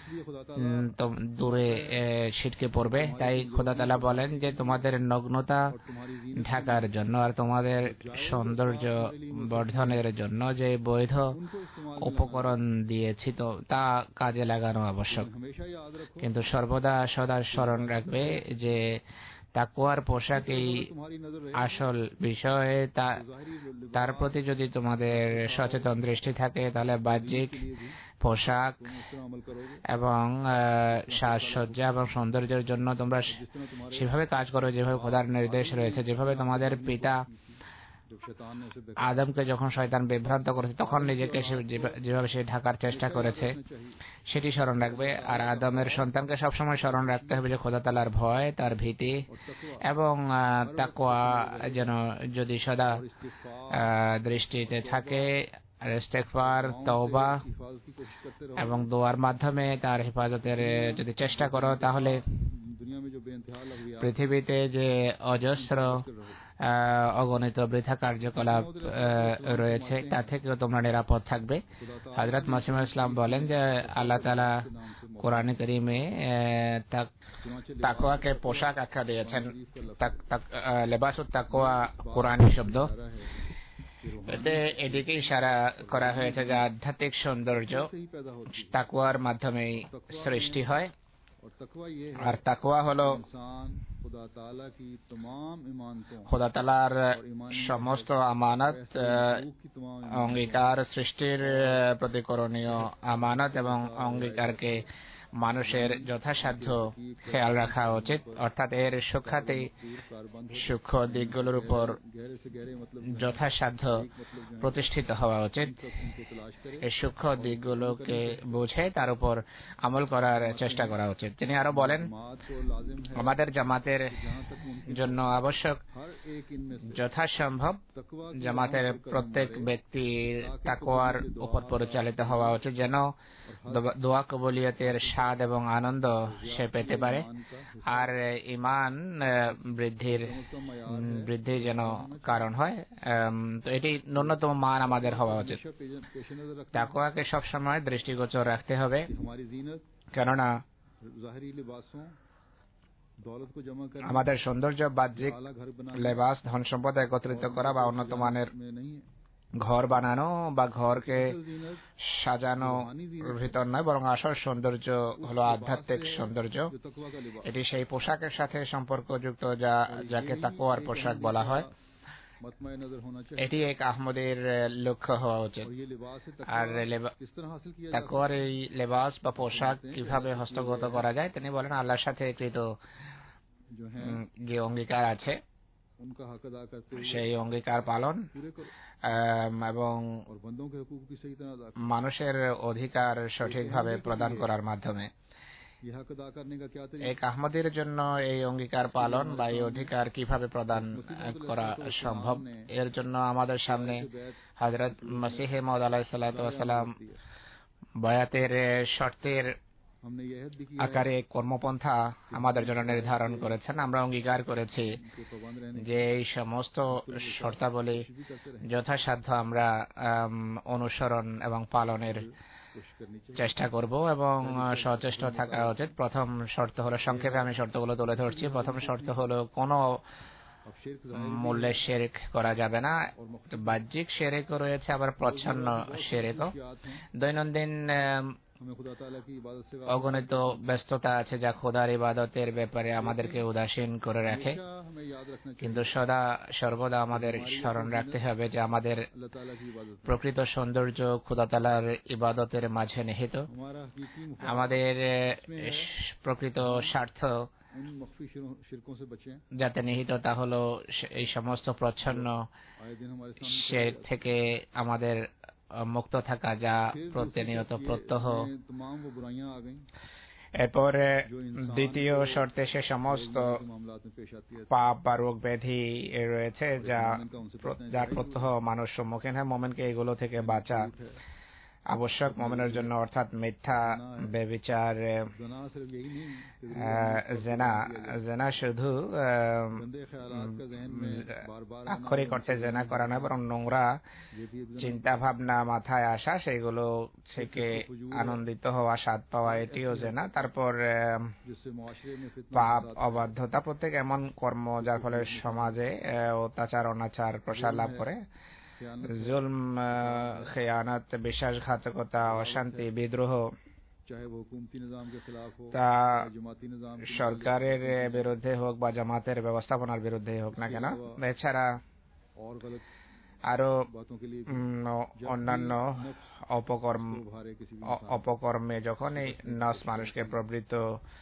দূরে ছিটকে পড়বে। তাই খোদা তাআলা বলেন যে তোমাদের নগ্নতা ঢাকার জন্য আর তোমাদের সৌন্দর্য বর্ধনের জন্য যে বৈধ উপকরণ দিয়েছি তো তা কাজে লাগানো আবশ্যক। কিন্তু সর্বদা সদা স্মরণ রাখবে যে তাকওয়ার পোশাকই আসল বিষয়। তার প্রতি যদি তোমাদের সচেতন দৃষ্টি থাকে তাহলে বাহ্যিক পোশাক এবং সাজসজ্জা এবং সৌন্দর্যের জন্য তোমরা সেভাবে কাজ করো যেভাবে খোদার নির্দেশ রয়েছে। যেভাবে তোমাদের পিতা আদমকে যখন শয়তান বিভ্রান্ত করেছে তখন নিজেকে যেভাবে সে ঢাকার চেষ্টা করেছে সেটি স্মরণ রাখবে। আর আদমের সন্তানকে সবসময় স্মরণ রাখতে হবে যে খোদা তাআলার ভয়, তার ভীতি এবং তাকওয়া যেন যদি সদা দৃষ্টিতে থাকে। ইস্তেগফার, তওবা এবং দোয়ার মাধ্যমে তার হেফাজতের যদি চেষ্টা করো তাহলে পৃথিবীতে যে অজস্র অগণিত বৃথা কার্যকলাপ রয়েছে তা থেকেও তোমরা নিরাপদ থাকবে। হযরত মাসিহ মাউদ ইসলাম বলেন যে আল্লাহ তাআলা কোরআনে কারীমে তাকওয়াকে পোশাক আখ্যা দিয়েছেন। লেবাসুত তাকওয়া কোরআনী শব্দ, এতে এদিকে ইশারা করা হয়েছে যে আধ্যাত্মিক সৌন্দর্য তাকওয়ার মাধ্যমেই সৃষ্টি হয়। আর তাকওয়া হলো খোদা তাআলার সমস্ত আমানত, অঙ্গীকার, সৃষ্টির প্রতি করণীয় আমানত এবং অঙ্গীকারকে মানুষের যথাসাধ্য খেয়াল রাখা উচিত। অর্থাৎ এর সুখ্যাতি সূক্ষ্ম দিকগুলোর উপর যথাসাধ্য প্রতিষ্ঠিত হওয়া উচিত। এই সূক্ষ্ম দিকগুলোকে বুঝে তার উপর আমল করার চেষ্টা করা উচিত। তিনি আরো বলেন, আমাদের জামাতের জন্য আবশ্যক যথাসম্ভব জামাতের প্রত্যেক ব্যক্তি তাকওয়ার উপর পরিচালিত হওয়া উচিত, যেন দোয়া কবুলিয়তের স্বাদ এবং আনন্দ সে পেতে পারে আর ঈমান বৃদ্ধির বৃদ্ধি যেন কারণ হয়। তো এটি ন্যূনতম মান আমাদের হওয়া উচিত। তাকওয়াকে সবসময় দৃষ্টিগোচর রাখতে হবে, কেননা আমাদের সৌন্দর্য বাহ্যিক লেবাস, ধন সম্পদ একত্রিত করা বা উন্নত মানের ঘর বানানো বা ঘরকে সাজানো ভিতর নয়, বরং আসল সৌন্দর্য হলো আধ্যাত্মিক সৌন্দর্য। এটি সেই পোশাকের সাথে সম্পর্কযুক্ত যা যাকে তাকওয়ার পোশাক বলা হয়। এটি এক আহমদের লক্ষ্য হওয়া উচিত। আর তাকওয়ার এই লেবাস বা পোশাক কিভাবে হস্তগত করা যায় তিনি বলেন, আল্লাহর সাথে কৃত যে অঙ্গীকার আছে সেই অঙ্গীকার পালন এবং মানুষের অধিকার সঠিকভাবে প্রদান করার মাধ্যমে। এক আহমদের জন্য এই অঙ্গীকার পালন বা এই অধিকার কিভাবে প্রদান করা সম্ভব, এর জন্য আমাদের সামনে হযরত মসিহ মাউদ আলাইহিস সালাতু ওয়াস সালাম বায়াতের শর্তের আকারে কর্মপন্থা আমাদের জন্য নির্ধারণ করেছেন। আমরা অঙ্গীকার করেছি যে এই সমস্ত শর্তাবলী যথাসাধ্য আমরা অনুসরণ এবং পালনের চেষ্টা করব এবং সচেষ্ট থাকা উচিত। প্রথম শর্ত হলো, সংক্ষেপে আমি শর্তগুলো তুলে ধরছি। প্রথম শর্ত হলো কোনো মূল্যে শিরক করা যাবে না। বাহ্যিক শিরকও রয়েছে, আবার প্রচ্ছন্ন শিরকও। দৈনন্দিন অগণিত ব্যস্ততা আছে যা খোদার ইবাদতের ব্যাপারে আমাদেরকে উদাসীন করে রাখে, কিন্তু সদা সর্বদা আমাদের স্মরণ রাখতে হবে যে আমাদের প্রকৃত সৌন্দর্য খোদা তাআলার ইবাদতের মাঝে নিহিত। আমাদের প্রকৃত স্বার্থ যাতে নিহিত তা হলো এই সমস্ত প্রচ্ছন্ন শিরক থেকে আমাদের মুক্ত থাকা, যা প্রতিনিয়ত প্রত্যহ। এরপরে দ্বিতীয় শর্তে সে সমস্ত পাপ বা রোগ ব্যাধি রয়েছে যা যার প্রত্যহ মানুষ সম্মুখীন হয়, মুমিনকে এগুলো থেকে বাঁচা আবশ্যক মুমিনের জন্য, অর্থাৎ মিথ্যা, ব্যভিচার, জেনা। জেনা শুধু আক্ষরিক অর্থে জেনা করা না, বরং নোংরা চিন্তা ভাবনা মাথায় আসা, সেগুলো থেকে আনন্দিত হওয়া, স্বাদ পাওয়া, এটিও জেনা। তারপর পাপ, অবাধ্যতা, প্রত্যেক এমন কর্ম যার ফলে সমাজে অত্যাচার, অনাচার প্রসার লাভ করে। জুলম, খেয়ানত, বিশ্বাসঘাতকতা, অশান্তি, বিদ্রোহ, তা সরকারের বিরুদ্ধে হোক বা জামাতের ব্যবস্থাপনার বিরুদ্ধে হোক না কেন। এছাড়া আরো অন্যান্য অপকর্ম অপকর্মে যখন এই নস মানুষকে প্রবৃত্ত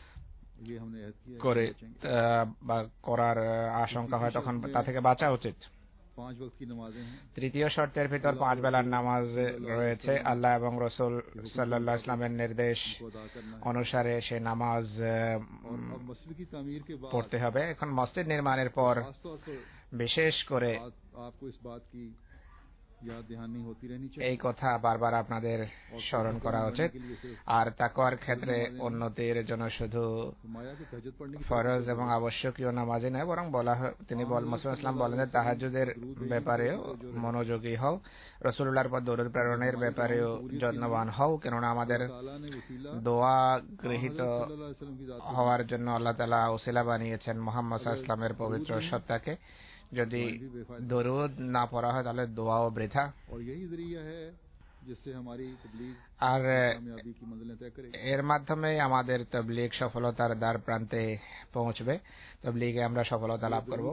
করে বা করার আশঙ্কা হয়, তখন তা থেকে বাঁচা উচিত। তৃতীয় শর্তের ভিতর পাঁচ বেলার নামাজ রয়েছে। আল্লাহ এবং রসুল সাল্লাল্লাহু আলাইহি ওয়াসাল্লামের নির্দেশ অনুসারে সে নামাজ পড়তে হবে। এখন মসজিদ নির্মাণের পর বিশেষ করে এই কথা বারবার আপনাদের স্মরণ করা উচিত। আর তাকওয়ার ক্ষেত্রে উন্নতির জন্য শুধু ফরজ এবং আবশ্যকীয় নামাজই নয়, বরং বলা হয়, তিনি বল মুসলিম ইসলাম বলেন যে তাহাজ্জুদের ব্যাপারেও মনোযোগী হও, রাসূলুল্লাহর পর দরুদ প্রেরণের ব্যাপারেও যত্নবান হও, কেননা আমাদের দোয়া গৃহীত হওয়ার জন্য আল্লাহ তাআলা ওসিলা বানিয়েছেন মুহাম্মদ সাল্লাল্লাহু আলাইহি ওয়াসাল্লামের পবিত্র সত্তাকে। যদি দরুদ না পড়া হয় তাহলে দোয়াও বৃথা। আর এর মাধ্যমে আমাদের তাবলীগ সফলতার দ্বার প্রান্তে পৌঁছবে, তাবলীগে আমরা সফলতা লাভ করব।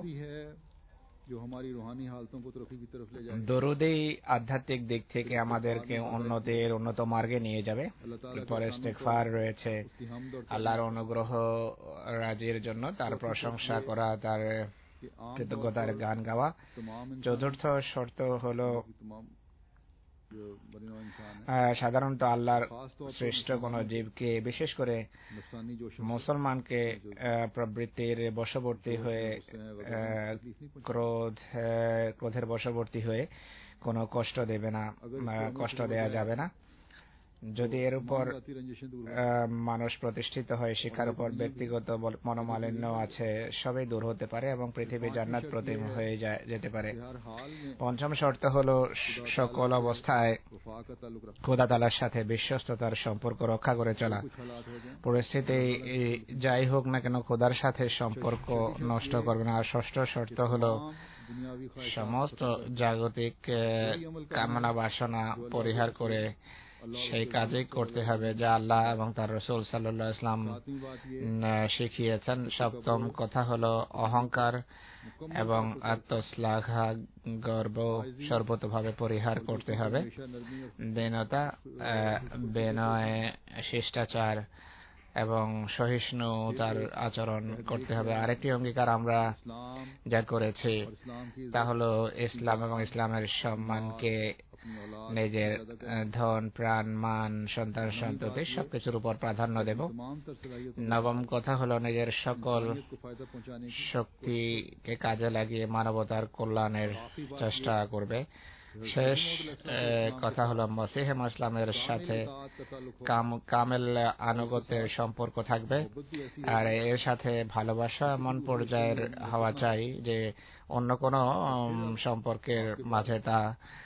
দরুদই আধ্যাত্মিক দিক থেকে আমাদেরকে উন্নতির উন্নত মার্গে নিয়ে যাবে। এরপরে ইস্তিগফার রয়েছে, আল্লাহর অনুগ্রহ রাজির জন্য তার প্রশংসা করা, তার কৃতজ্ঞতার গান গাওয়া। চতুর্থ শর্ত হলো সাধারণত আল্লাহর শ্রেষ্ঠ কোন জীবকে, বিশেষ করে মুসলমানকে প্রবৃত্তির বশবর্তী হয়ে ক্রোধ ক্রোধের বশবর্তী হয়ে কোনো কষ্ট দেবে না, কষ্ট দেয়া যাবে না। যদি এর উপর মানুষ প্রতিষ্ঠিত হয়, শিক্ষার উপর ব্যক্তিগত মনোমালিন্য আছে, সবই দূর হতে পারে এবং পৃথিবী জান্নাত প্রতিম হয়ে যেতে পারে। পঞ্চম শর্ত হলো সকল অবস্থায় খোদা তাআলার সাথে বিশ্বস্ততার সম্পর্ক রক্ষা করে চলা। পরিস্থিতি যাই হোক না কেন, খোদার সাথে সম্পর্ক নষ্ট করবে না। আর ষষ্ঠ শর্ত হলো সমস্ত জাগতিক কামনা বাসনা পরিহার করে সেই কাজই করতে হবে যা আল্লাহ এবং তার রাসূল সাল্লাল্লাহু আলাইহি ওয়াসাল্লাম শিখিয়েছেন। সপ্তম কথা হলো অহংকার এবং আত্মশ্লাঘা, গর্ব সর্বতোভাবে পরিহার করতে হবে। দীনতা, বিনয়, শিষ্টাচার এবং সহিষ্ণুতার আচরণ করতে হবে। আরেকটি অঙ্গীকার আমরা যা করেছি তা হলো ইসলাম এবং ইসলামের সম্মানকে নিজের ধন, প্রাণ, মান, সন্তান সন্ততি সবকিছুর উপর প্রাধান্য দেব। নবম কথা হলো নিজের সকল শক্তিকে কাজে লাগিয়ে মানবতার কল্যাণের চেষ্টা করবে। শেষ কথা হলো মসিহ ইসলামের সাথে কামেল আনুগত্যের সম্পর্ক থাকবে। আর এর সাথে ভালোবাসা এমন পর্যায়ের হওয়া চাই যে অন্য কোনো সম্পর্কের মাঝে তা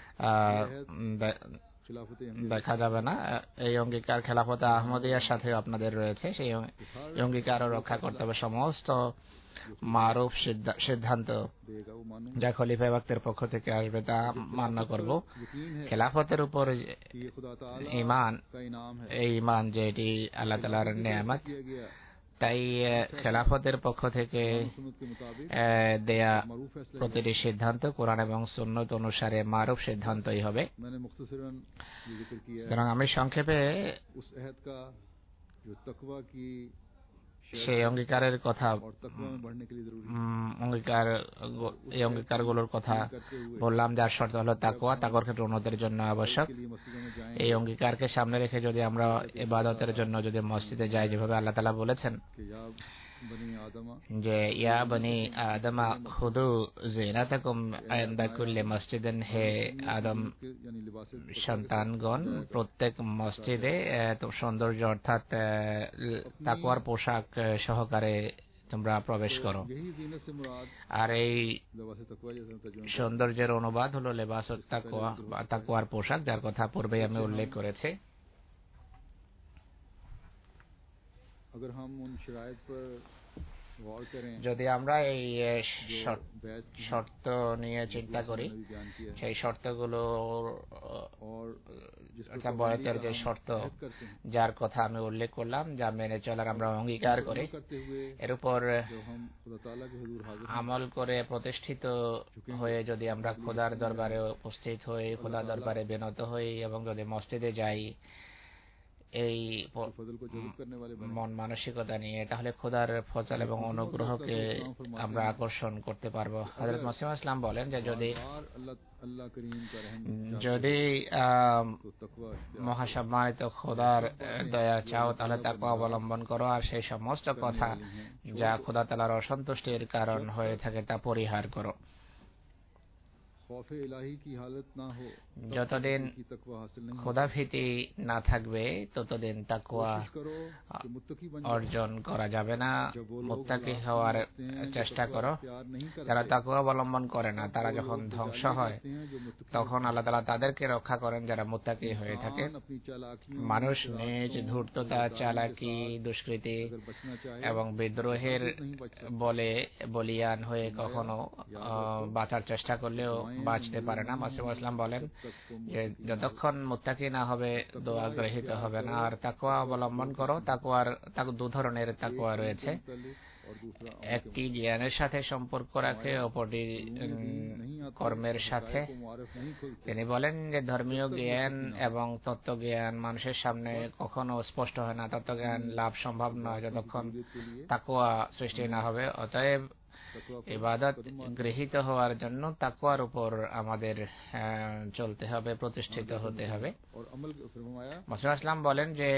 দেখা যাবে না। এই অঙ্গীকার খেলাফতে আহমদিয়ার সাথে আপনাদের রয়েছে, সেই অঙ্গীকারও রক্ষা করতে হবে। সমস্ত মারুফ সিদ্ধান্ত যা খলিফা ওয়াক্তের পক্ষ থেকে আসবে তা মান্য করব। খেলাফতের উপর ঈমান, এই ঈমান যে এটি আল্লাহ তাআলার নেয়ামত, তাই খেলাফতের পক্ষ থেকে দেয়া প্রতিটি সিদ্ধান্ত কোরআন এবং সুন্নত অনুসারে মারুফ সিদ্ধান্তই হবে। সুতরাং আমি সংক্ষেপে সেই অঙ্গীকারের কথা অঙ্গীকার এই অঙ্গীকারগুলোর কথা বললাম, যার শর্ত হলো তাকওয়া, তাকওয়ার ক্ষেত্রে উন্নতির জন্য আবশ্যক। এই অঙ্গীকারকে সামনে রেখে যদি আমরা ইবাদতের জন্য যদি মসজিদে যাই, যেভাবে আল্লাহ তাআলা বলেছেন, যে ইয়া বনি আদমা খুদু জিনাতাকুম ইনদা কুল্লি মসজিদিন, হে আদম সন্তানগণ প্রত্যেক মসজিদে সৌন্দর্য অর্থাৎ তাকওয়ার পোশাক সহকারে তোমরা প্রবেশ করো। আর এই সৌন্দর্যের অনুবাদ হলো লেবাসুত তাকওয়া বা তাকওয়ার পোশাক, যার কথা পূর্বে আমি উল্লেখ করেছি। যদি আমরা এই শর্ত নিয়ে চিন্তা করি, সেই শর্তগুলো বয়তের যে শর্ত যার কথা আমি উল্লেখ করলাম, যা মেনে চলার আমরা অঙ্গীকার করি, এর উপর আমল করে প্রতিষ্ঠিত হয়ে যদি আমরা খোদার দরবারে উপস্থিত হই, খোদার দরবারে বিনত হই এবং যদি মসজিদে যাই এই মন মানসিকতা নিয়ে, তাহলে খোদার ফজল এবং অনুগ্রহকে আমরা আকর্ষণ করতে পারবো। হযরত মুসলিম ইসলাম বলেন যে যদি যদি মহাসম্মানিত খোদার দয়া চাও তাহলে তাকওয়া অবলম্বন করো, আর সেই সমস্ত কথা যা খোদা তাআলার অসন্তুষ্টির কারণ হয়ে থাকে তা পরিহার করো। যতদিন খোদাভীতি না থাকবে ততদিন তাকওয়া অর্জন করা যাবে না। মুত্তাকি হওয়ার চেষ্টা করো। যারা তাকওয়া অবলম্বন করে না, তারা যখন ধ্বংস হয় তখন আল্লাহ তাআলা তাদেরকে রক্ষা করেন যারা মুত্তাকি হয়ে থাকে। মানুষ নিজ ধূর্ততা, চালাকি, দুষ্কৃতি এবং বিদ্রোহের বলে বলিয়ান হয়ে কখনো বাঁচার চেষ্টা করলেও বাঁচতে পারে না। মুসলিম ইসলাম বলেন যে যতক্ষণ মুত্তাকি না হবে দোয়া গ্রহীত হবে না। আর তাকওয়া অবলম্বন করো। তাকওয়ার দু ধরনের তাকওয়া রয়েছে, একটি জ্ঞানের সাথে সম্পর্ক রাখে, অপরটি কর্মের সাথে। তিনি বলেন যে ধর্মীয় জ্ঞান এবং তত্ত্বজ্ঞান মানুষের সামনে কখনো স্পষ্ট হয় না, তত্ত্বজ্ঞান লাভ সম্ভব নয় যতক্ষণ তাকওয়া সৃষ্টি না হবে। অতএব ইবাদত গৃহীত হওয়ার জন্য তাকওয়ার উপর আমাদের চলতে হবে, প্রতিষ্ঠিত হতে হবে। মুসলিম ইসলাম বলেন যে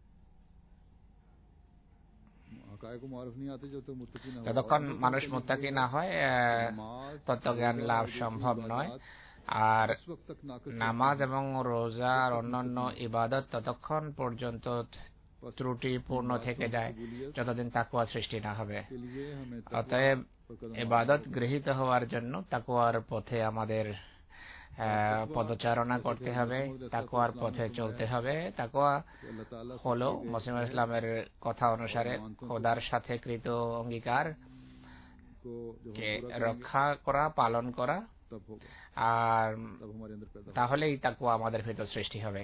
যতক্ষণ মানুষ মুত্তাকি না হয় তত্ত্বজ্ঞান লাভ সম্ভব নয়। আর নামাজ এবং রোজা আর অন্যান্য ইবাদত ততক্ষণ পর্যন্ত ত্রুটিপূর্ণ থেকে যায় যতদিন তাকওয়া সৃষ্টি না হবে। অতএব ইবাদত গৃহীত হওয়ার জন্য তাকওয়ার পথে আমাদের পদচারণা করতে হবে, তাকওয়ার পথে চলতে হবে। তাকওয়া হলো মুসলিম ইসলামের কথা অনুসারে খোদার সাথে কৃত অঙ্গীকার কে রক্ষা করা, পালন করা, আর তাহলেই তাকওয়া আমাদের ভিতর সৃষ্টি হবে।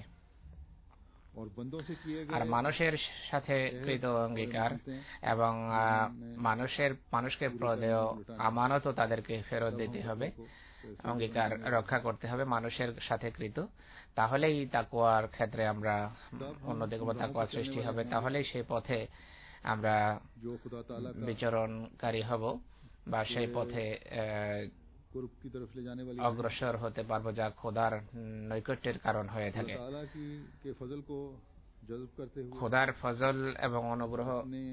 আর মানুষের সাথে কৃত অঙ্গীকার এবং মানুষের মানুষকে প্রদেয় আমানত তাদেরকে ফেরত দিতে হবে, অঙ্গীকার রক্ষা করতে হবে মানুষের সাথে কৃত। তাহলেই তাকওয়ার ক্ষেত্রে আমরা উন্নতি করব, তাকওয়া সৃষ্টি হবে। তাহলেই সেই পথে আমরা বিচরণকারী হব বা সেই পথে অগ্রসর হতে পারবো যা খোদার নৈকট্যের কারণ হয়ে থাকে। খোদার ফজল এবং অনুগ্রহ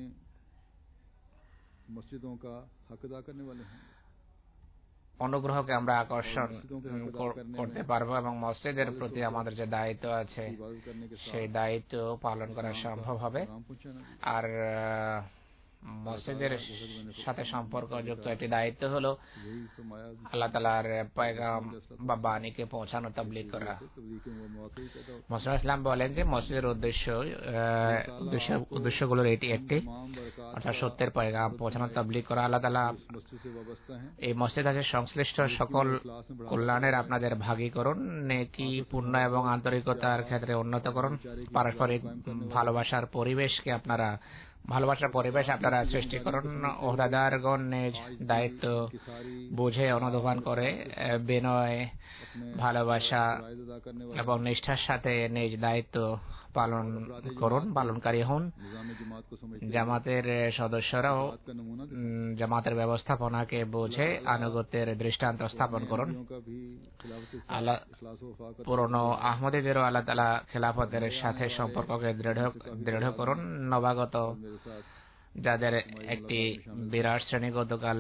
অনুগ্রহকে আমরা আকর্ষণ করতে পারবো এবং মসজিদের প্রতি আমাদের যে দায়িত্ব আছে সেই দায়িত্ব পালন করা সম্ভব হবে। আর মসজিদের সাথে সম্পর্কযুক্ত একটি দায়িত্ব হলো আল্লাহ তাআলার পয়গাম বা বাণীকে পৌঁছানো, তাবলীগ করা। মুসলিম ইসলাম বলেন যে মসজিদের উদ্দেশ্য উদ্দেশ্যগুলোর এটি একটি, অর্থাৎ সত্যের পয়গাম পৌঁছানো, তাবলীগ করা। আল্লাহ তাআলা এই মসজিদ আছে সংশ্লিষ্ট সকল কল্যাণের আপনাদের ভাগী করুন, নেকি, পুণ্য এবং আন্তরিকতার ক্ষেত্রে উন্নত করুন, পারস্পরিক ভালোবাসার পরিবেশকে আপনারা ভালোবাসার পরিবেশ আপনারা সৃষ্টি করুন। ওহদাদারগণ নিজ দায়িত্ব বুঝে অনুধাবন করে বিনয়, ভালোবাসা এবং নিষ্ঠার সাথে নিজ দায়িত্ব পালন করুন, পালনকারী হন। জামাতের সদস্যরাও জামাতের ব্যবস্থাপনাকে বুঝে আনুগত্যের দৃষ্টান্ত স্থাপন করুন। আল্লাহ পুরনো আহমদীদেরও আল্লাহ তাআলা খেলাফতের সাথে সম্পর্ককে দৃঢ় দৃঢ় করুন। নবাগত যাদের একটি বিরাট শ্রেণী গতকাল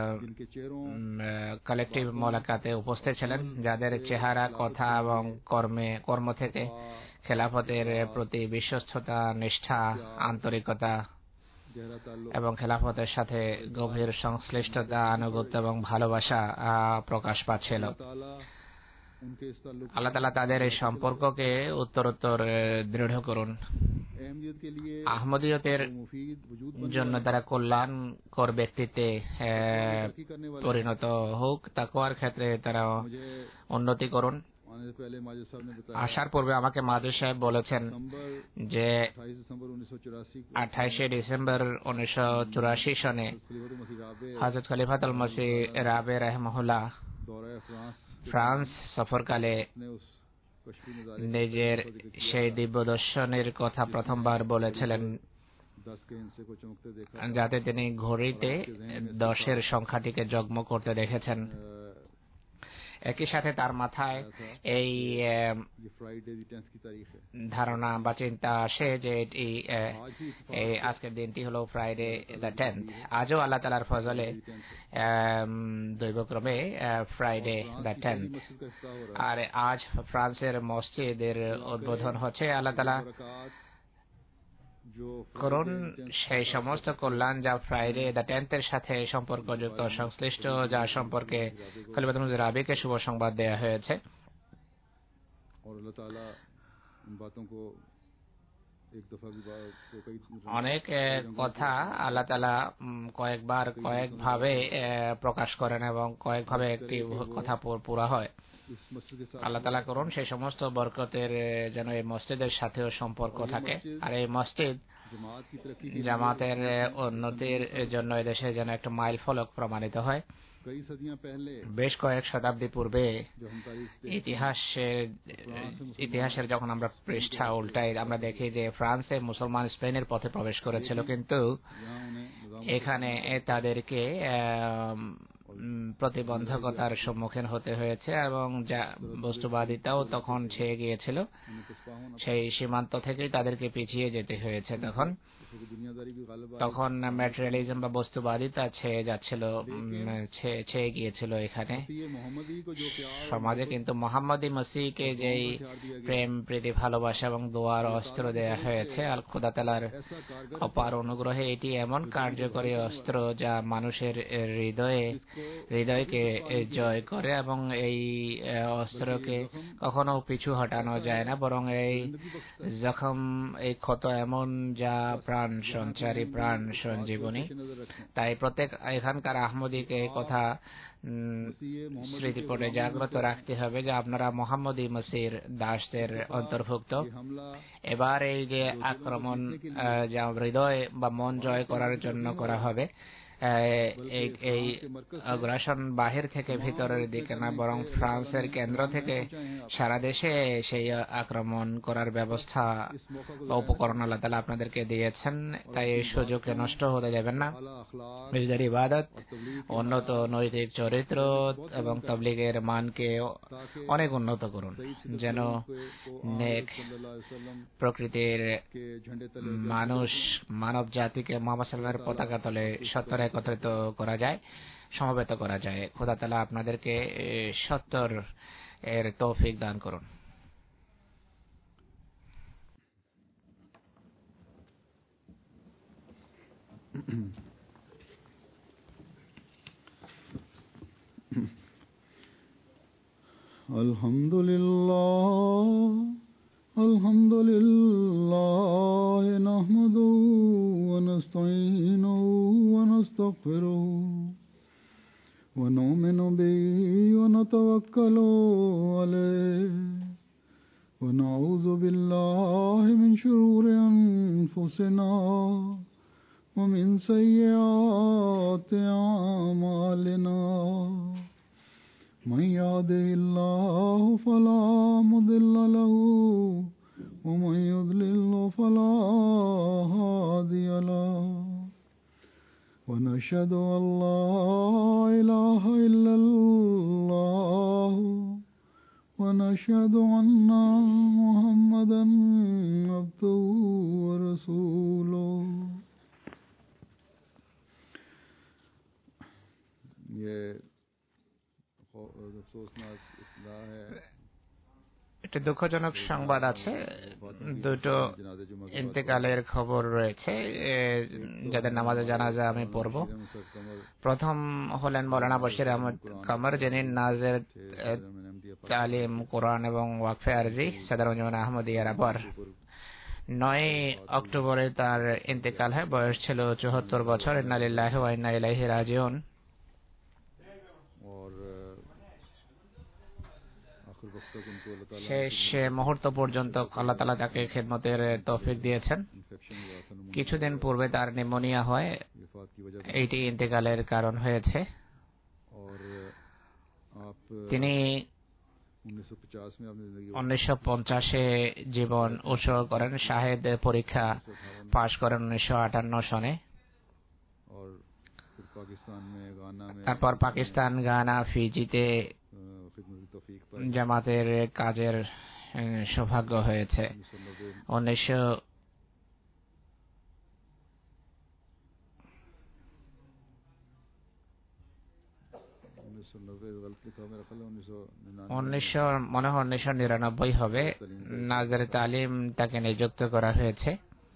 কালেকটিভ মোলাকাতে উপস্থিত ছিলেন, যাদের চেহারা, কথা এবং কর্মে কর্ম থেকে খেলাফতের প্রতি বিশ্বস্ততা, নিষ্ঠা, আন্তরিকতা এবং খেলাফতের সাথে গভীর সংশ্লিষ্টতা, আনুগত্য এবং ভালোবাসা প্রকাশ পাচ্ছিল। আল্লাহ তাআলা তাদের এই সম্পর্ককে উত্তরোত্তর দৃঢ় করুন। আহমদিয়তের জন্য তারা কল্যাণকর ব্যক্তিত্বে পরিণত হোক, তাকওয়ার ক্ষেত্রে তারা উন্নতি করুন। আসার পূর্বে আমাকে মাদুর সাহেব বলেছেন যে আঠাইশে ডিসেম্বর উনিশশো চুরাশি সনে হযরত খলিফাতুল মসিহ রাবে রাহিমাহুল্লাহ ফ্রান্স সফরকালে নিজের সেই দিব্য দর্শনের কথা প্রথমবার বলেছিলেন, যাতে তিনি ঘড়িতে দশের সংখ্যাটিকে জগমগ করতে দেখেছেন। একই সাথে তার মাথায় এই ধারণা বা চিন্তা আসে যে এটি আজকের দিনটি হলো ফ্রাইডে দ্য টেন্থ। আজও আল্লাহ তাআলার ফজলে দৈবক্রমে ফ্রাইডে দ্য টেন্থ। আর আজ ফ্রান্সের মসজিদের উদ্বোধন হচ্ছে। আল্লাহ তাআলা করুন সেই সমস্ত কল্যাণ যা ফ্রাইডে দ্য টেন্থ এর সাথে সম্পর্কযুক্ত, সংশ্লিষ্ট, যা সম্পর্কে খলিফাতুল মসিহ রাবিকে শুভ সংবাদ দেয়া হয়েছে। অনেক কথা আল্লাহ তাআলা কয়েকবার কয়েকভাবে প্রকাশ করেন এবং কয়েকভাবে একটি কথা পুরা হয়। আল্লাহ তাআলা করুন সেই সমস্ত বরকতের যেন এই মসজিদের সাথেও সম্পর্ক থাকে। আর এই মসজিদ জামাতের উন্নতির জন্য এদেশে যেন একটা মাইল ফলক প্রমাণিত হয়। বেশ কয়েক শতাব্দী পূর্বে ইতিহাসের ইতিহাসের যখন আমরা পৃষ্ঠা উল্টাই, আমরা দেখি যে ফ্রান্সে মুসলমান স্পেনের পথে প্রবেশ করেছিল, কিন্তু এখানে তাদেরকে প্রতিবন্ধকতার সম্মুখীন হতে হয়েছে এবং যা বস্তুবাদিতাও তখন ছেয়ে গিয়েছিল, সেই সীমান্ত থেকেই তাদেরকে পিছিয়ে যেতে হয়েছে। তখন তখন ম্যাটেরিয়ালিজম বা বস্তুবাদিতা ছেয়ে যাচ্ছিল, ছেয়ে গিয়েছিল এখানে সমাজে। কিন্তু মোহাম্মদী মসিহকে যেই প্রেম, প্রীতি, ভালোবাসা এবং দোয়ার অস্ত্র দেয়া হয়েছে, আল খোদা তাআলার অপার অনুগ্রহে এটি এমন কার্যকরী অস্ত্র যা মানুষের হৃদয়ে হৃদয়কে জয় করে এবং এই অস্ত্রকে কখনো পিছু হটানো যায় না, বরং এই জখম, এই ক্ষত এমন যা প্রাণ সঞ্চারী, প্রাণ সঞ্জীবনী। তাই প্রত্যেক এখানকার আহমদীকে এই কথা স্মৃতি করে জাগ্রত রাখতে হবে যে আপনারা মোহাম্মদী মসিহর দাসদের অন্তর্ভুক্ত। এবার এই যে আক্রমণ যা হৃদয় বা মন জয় করার জন্য করা হবে, এই আগ্রাসন বাহির থেকে ভিতরের দিকে না, বরং ফ্রান্সের কেন্দ্র থেকে সারা দেশে সেই আক্রমণ করার ব্যবস্থা বা উপকরণ আল্লাহ তাআলা আপনাদেরকে দিয়েছেন। তাই এই সুযোগকে নষ্ট হতে দেবেন না। নিজেদের ইবাদত, উন্নত নৈতিক চরিত্র এবং তাবলীগের মানকে অনেক উন্নত করুন, যেন নেক প্রকৃতির মানুষ, মানব জাতিকে মুহাম্মদ সাল্লাল্লাহু আলাইহি ওয়াসাল্লামের পতাকা তলে সত্তর একত্রিত করা যায়, সমবেত করা যায়। খোদা তাআলা আপনাদেরকে সত্তর এর তৌফিক দান করুন। আলহামদুলিল্লাহ আলহামদুলিল্লাহ নাহমাদুহু ওয়া নাস্তাঈনুহু ওয়া নাস্তাগফিরুহু ওয়া নু'মিনু বিহি ওয়া নাতাওয়াক্কালু আলাইহি ওয়া নাউযু বিল্লাহি মিন শুরুরি আনফুসিনা ওয়া মিন সাইয়্যাতি আ'মালিনা। من يهده الله فلا مضل له ومن يضلل فلا هادي له ونشهد أن لا إله إلا الله ونشهد أن محمدا عبده ورسوله একটি দুঃখজনক সংবাদ আছে, দুটো ইন্তেকালের খবর রয়েছে যাদের নামাজে জানাজা আমি পড়ব। প্রথম হলেন মৌলানা বশির আহমদ কামার, যিনি নাজের তালিম কোরআন এবং ওয়াকফে আরজি সদর মজমা আহমদিয়া রাবার। নয় অক্টোবরে তার ইন্তেকাল হয়, বয়স ছিল চুয়াত্তর বছর। ইন্না লিল্লাহি ওয়া ইন্না ইলাইহি রাজিউন। শেষ মুহূর্ত পর্যন্ত আল্লাহ তাআলা তাকে খিদমতের তৌফিক দিয়েছেন। কিছুদিন পূর্বে তার নিউমোনিয়া হয়, এইটি ইন্তেকালের কারণ হয়েছে। তিনি উনিশশো পঞ্চাশে জীবন উৎসর্গ করেন, শাহেদ পরীক্ষা পাশ করেন উনিশশো আটান্ন সনে। তারপর পাকিস্তান, গানা, ফিজিতে জামাতের কাজের সৌভাগ্য হয়েছে। উনিশশো উনিশশো মনে হয় উনিশশো নিরানব্বই হবে, নাজের তালিম তাকে নিযুক্ত করা হয়েছে।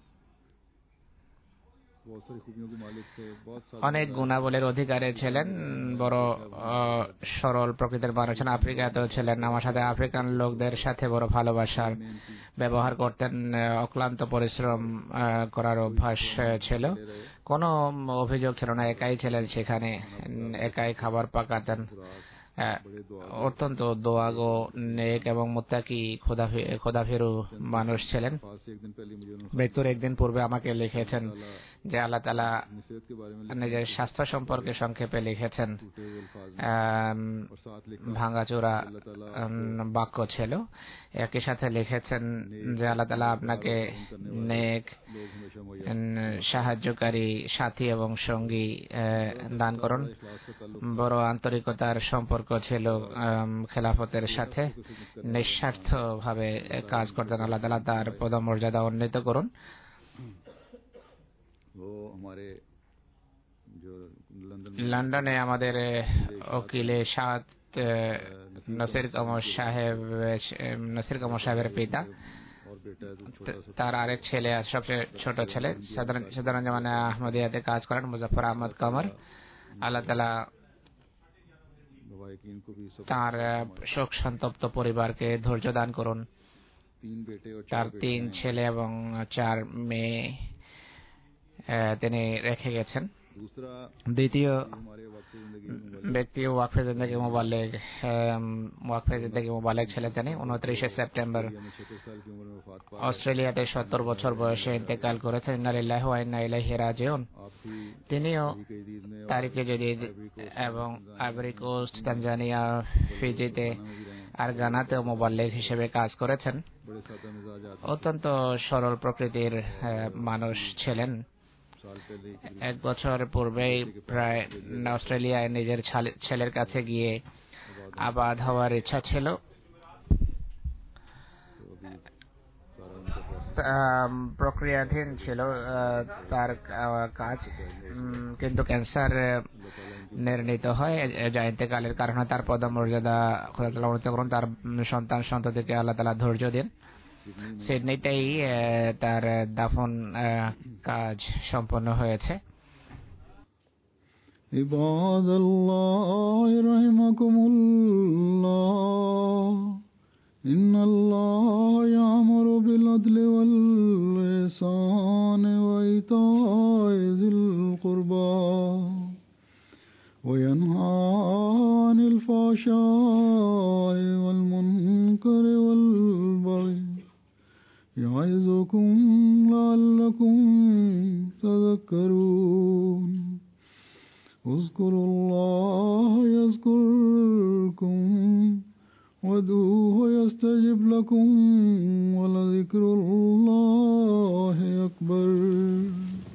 অনেক গুণাবলীর অধিকারী ছিলেন, বড় সরল প্রকৃতির মানুষ ছিলেন। আফ্রিকাতেও ছিলেন, আমার সাথে আফ্রিকান লোকদের সাথে বড় ভালোবাসার ব্যবহার করতেন। অক্লান্ত পরিশ্রম করার অভ্যাস ছিল, কোনো অভিযোগ ছিল না। একাই ছিলেন সেখানে, একাই খাবার পাকাতেন। অত্যন্ত দোয়াগো, নেক এবং মুত্তাকি খোদাভীরু মানুষ ছিলেন। মৃত্যুর একদিন পূর্বে আমাকে লিখেছেন যে আল্লাহ তাআলা নিজের স্বাস্থ্য সম্পর্কে সংক্ষেপে লিখেছেন। ভাঙাচোরা বাক্য ছিল। একই সাথে লিখেছেন যে আল্লাহ তাআলা আপনাকে নেক, সাহায্যকারী, সাথী এবং সঙ্গী দান করুন। বড় আন্তরিকতার সম্পর্ক ছিল খেলাফতের সাথে, নিঃস্বার্থ ভাবে কাজ করতেন। আল্লাহ তাআলা তার পদমর্যাদা উন্নীত করুন। লন্ডনে আমাদের ওকিলে সাদ নসির কমর সাহেব, নসির কমর সাহেবের পিতা, তার আরেক ছেলে, সবচেয়ে ছোট ছেলে সাধারণ জামানা আহমদিয়াতে কাজ করেন, মুজাফফর আহমদ কমর। আল্লাহ তাআলা তার শোক সন্তপ্ত পরিবারকে ধৈর্য দান করুন। তার তিন ছেলে এবং চার মেয়ে তিনি রেখে গেছেন। দ্বিতীয় ব্যক্তি ওয়াকফে জিন্দেগি মুবাল্লিগ, ওয়াকফে জিন্দেগি মুবাল্লিগ ছিলেন তিনি। উনত্রিশে সেপ্টেম্বর অস্ট্রেলিয়াতে সত্তর বছর বয়সে ইন্তেকাল করেছেন। ইন্না লিল্লাহি ওয়া ইন্না ইলাইহি রাজিউন। তিনিও তারিকে জদিদ এবং আইভরি কোস্ট, তানজানিয়া, ফিজিতে আর গানাতেও মুবাল্লিগ হিসেবে কাজ করেছেন। অত্যন্ত সরল প্রকৃতির মানুষ ছিলেন। এক বছর পূর্বেই প্রায় অস্ট্রেলিয়ায় নিজের ছেলের কাছে গিয়ে আবাদ হওয়ার ইচ্ছা ছিল। প্রক্রিয়াধীন ছিল তার কাজ, কিন্তু ক্যান্সার নির্ণীত হয়, যা ইন্তেকালের কারণে তার পদমর্যাদা খোদা তাআলা উন্নীত করুন। তার সন্তান সন্ততিকে আল্লাহ তাআলা ধৈর্য দিন। সিডনিতেই তার দাফন কাজ সম্পন্ন হয়েছে। ইবাদাল্লাহ রাহিমাকুমুল্লাহ, ইন্নাল্লাহ ইয়া'মুরু বিল আদলি ওয়াল ইহসানি ওয়া ইতা'i যিল কুরবা ওয়া ইয়ানহা আনিল ফাহশা'i ওয়াল মুনকারি ওয়াল বাগই يعظكم لعلكم تذكرون اذكروا الله يذكركم وادعوه يستجب لكم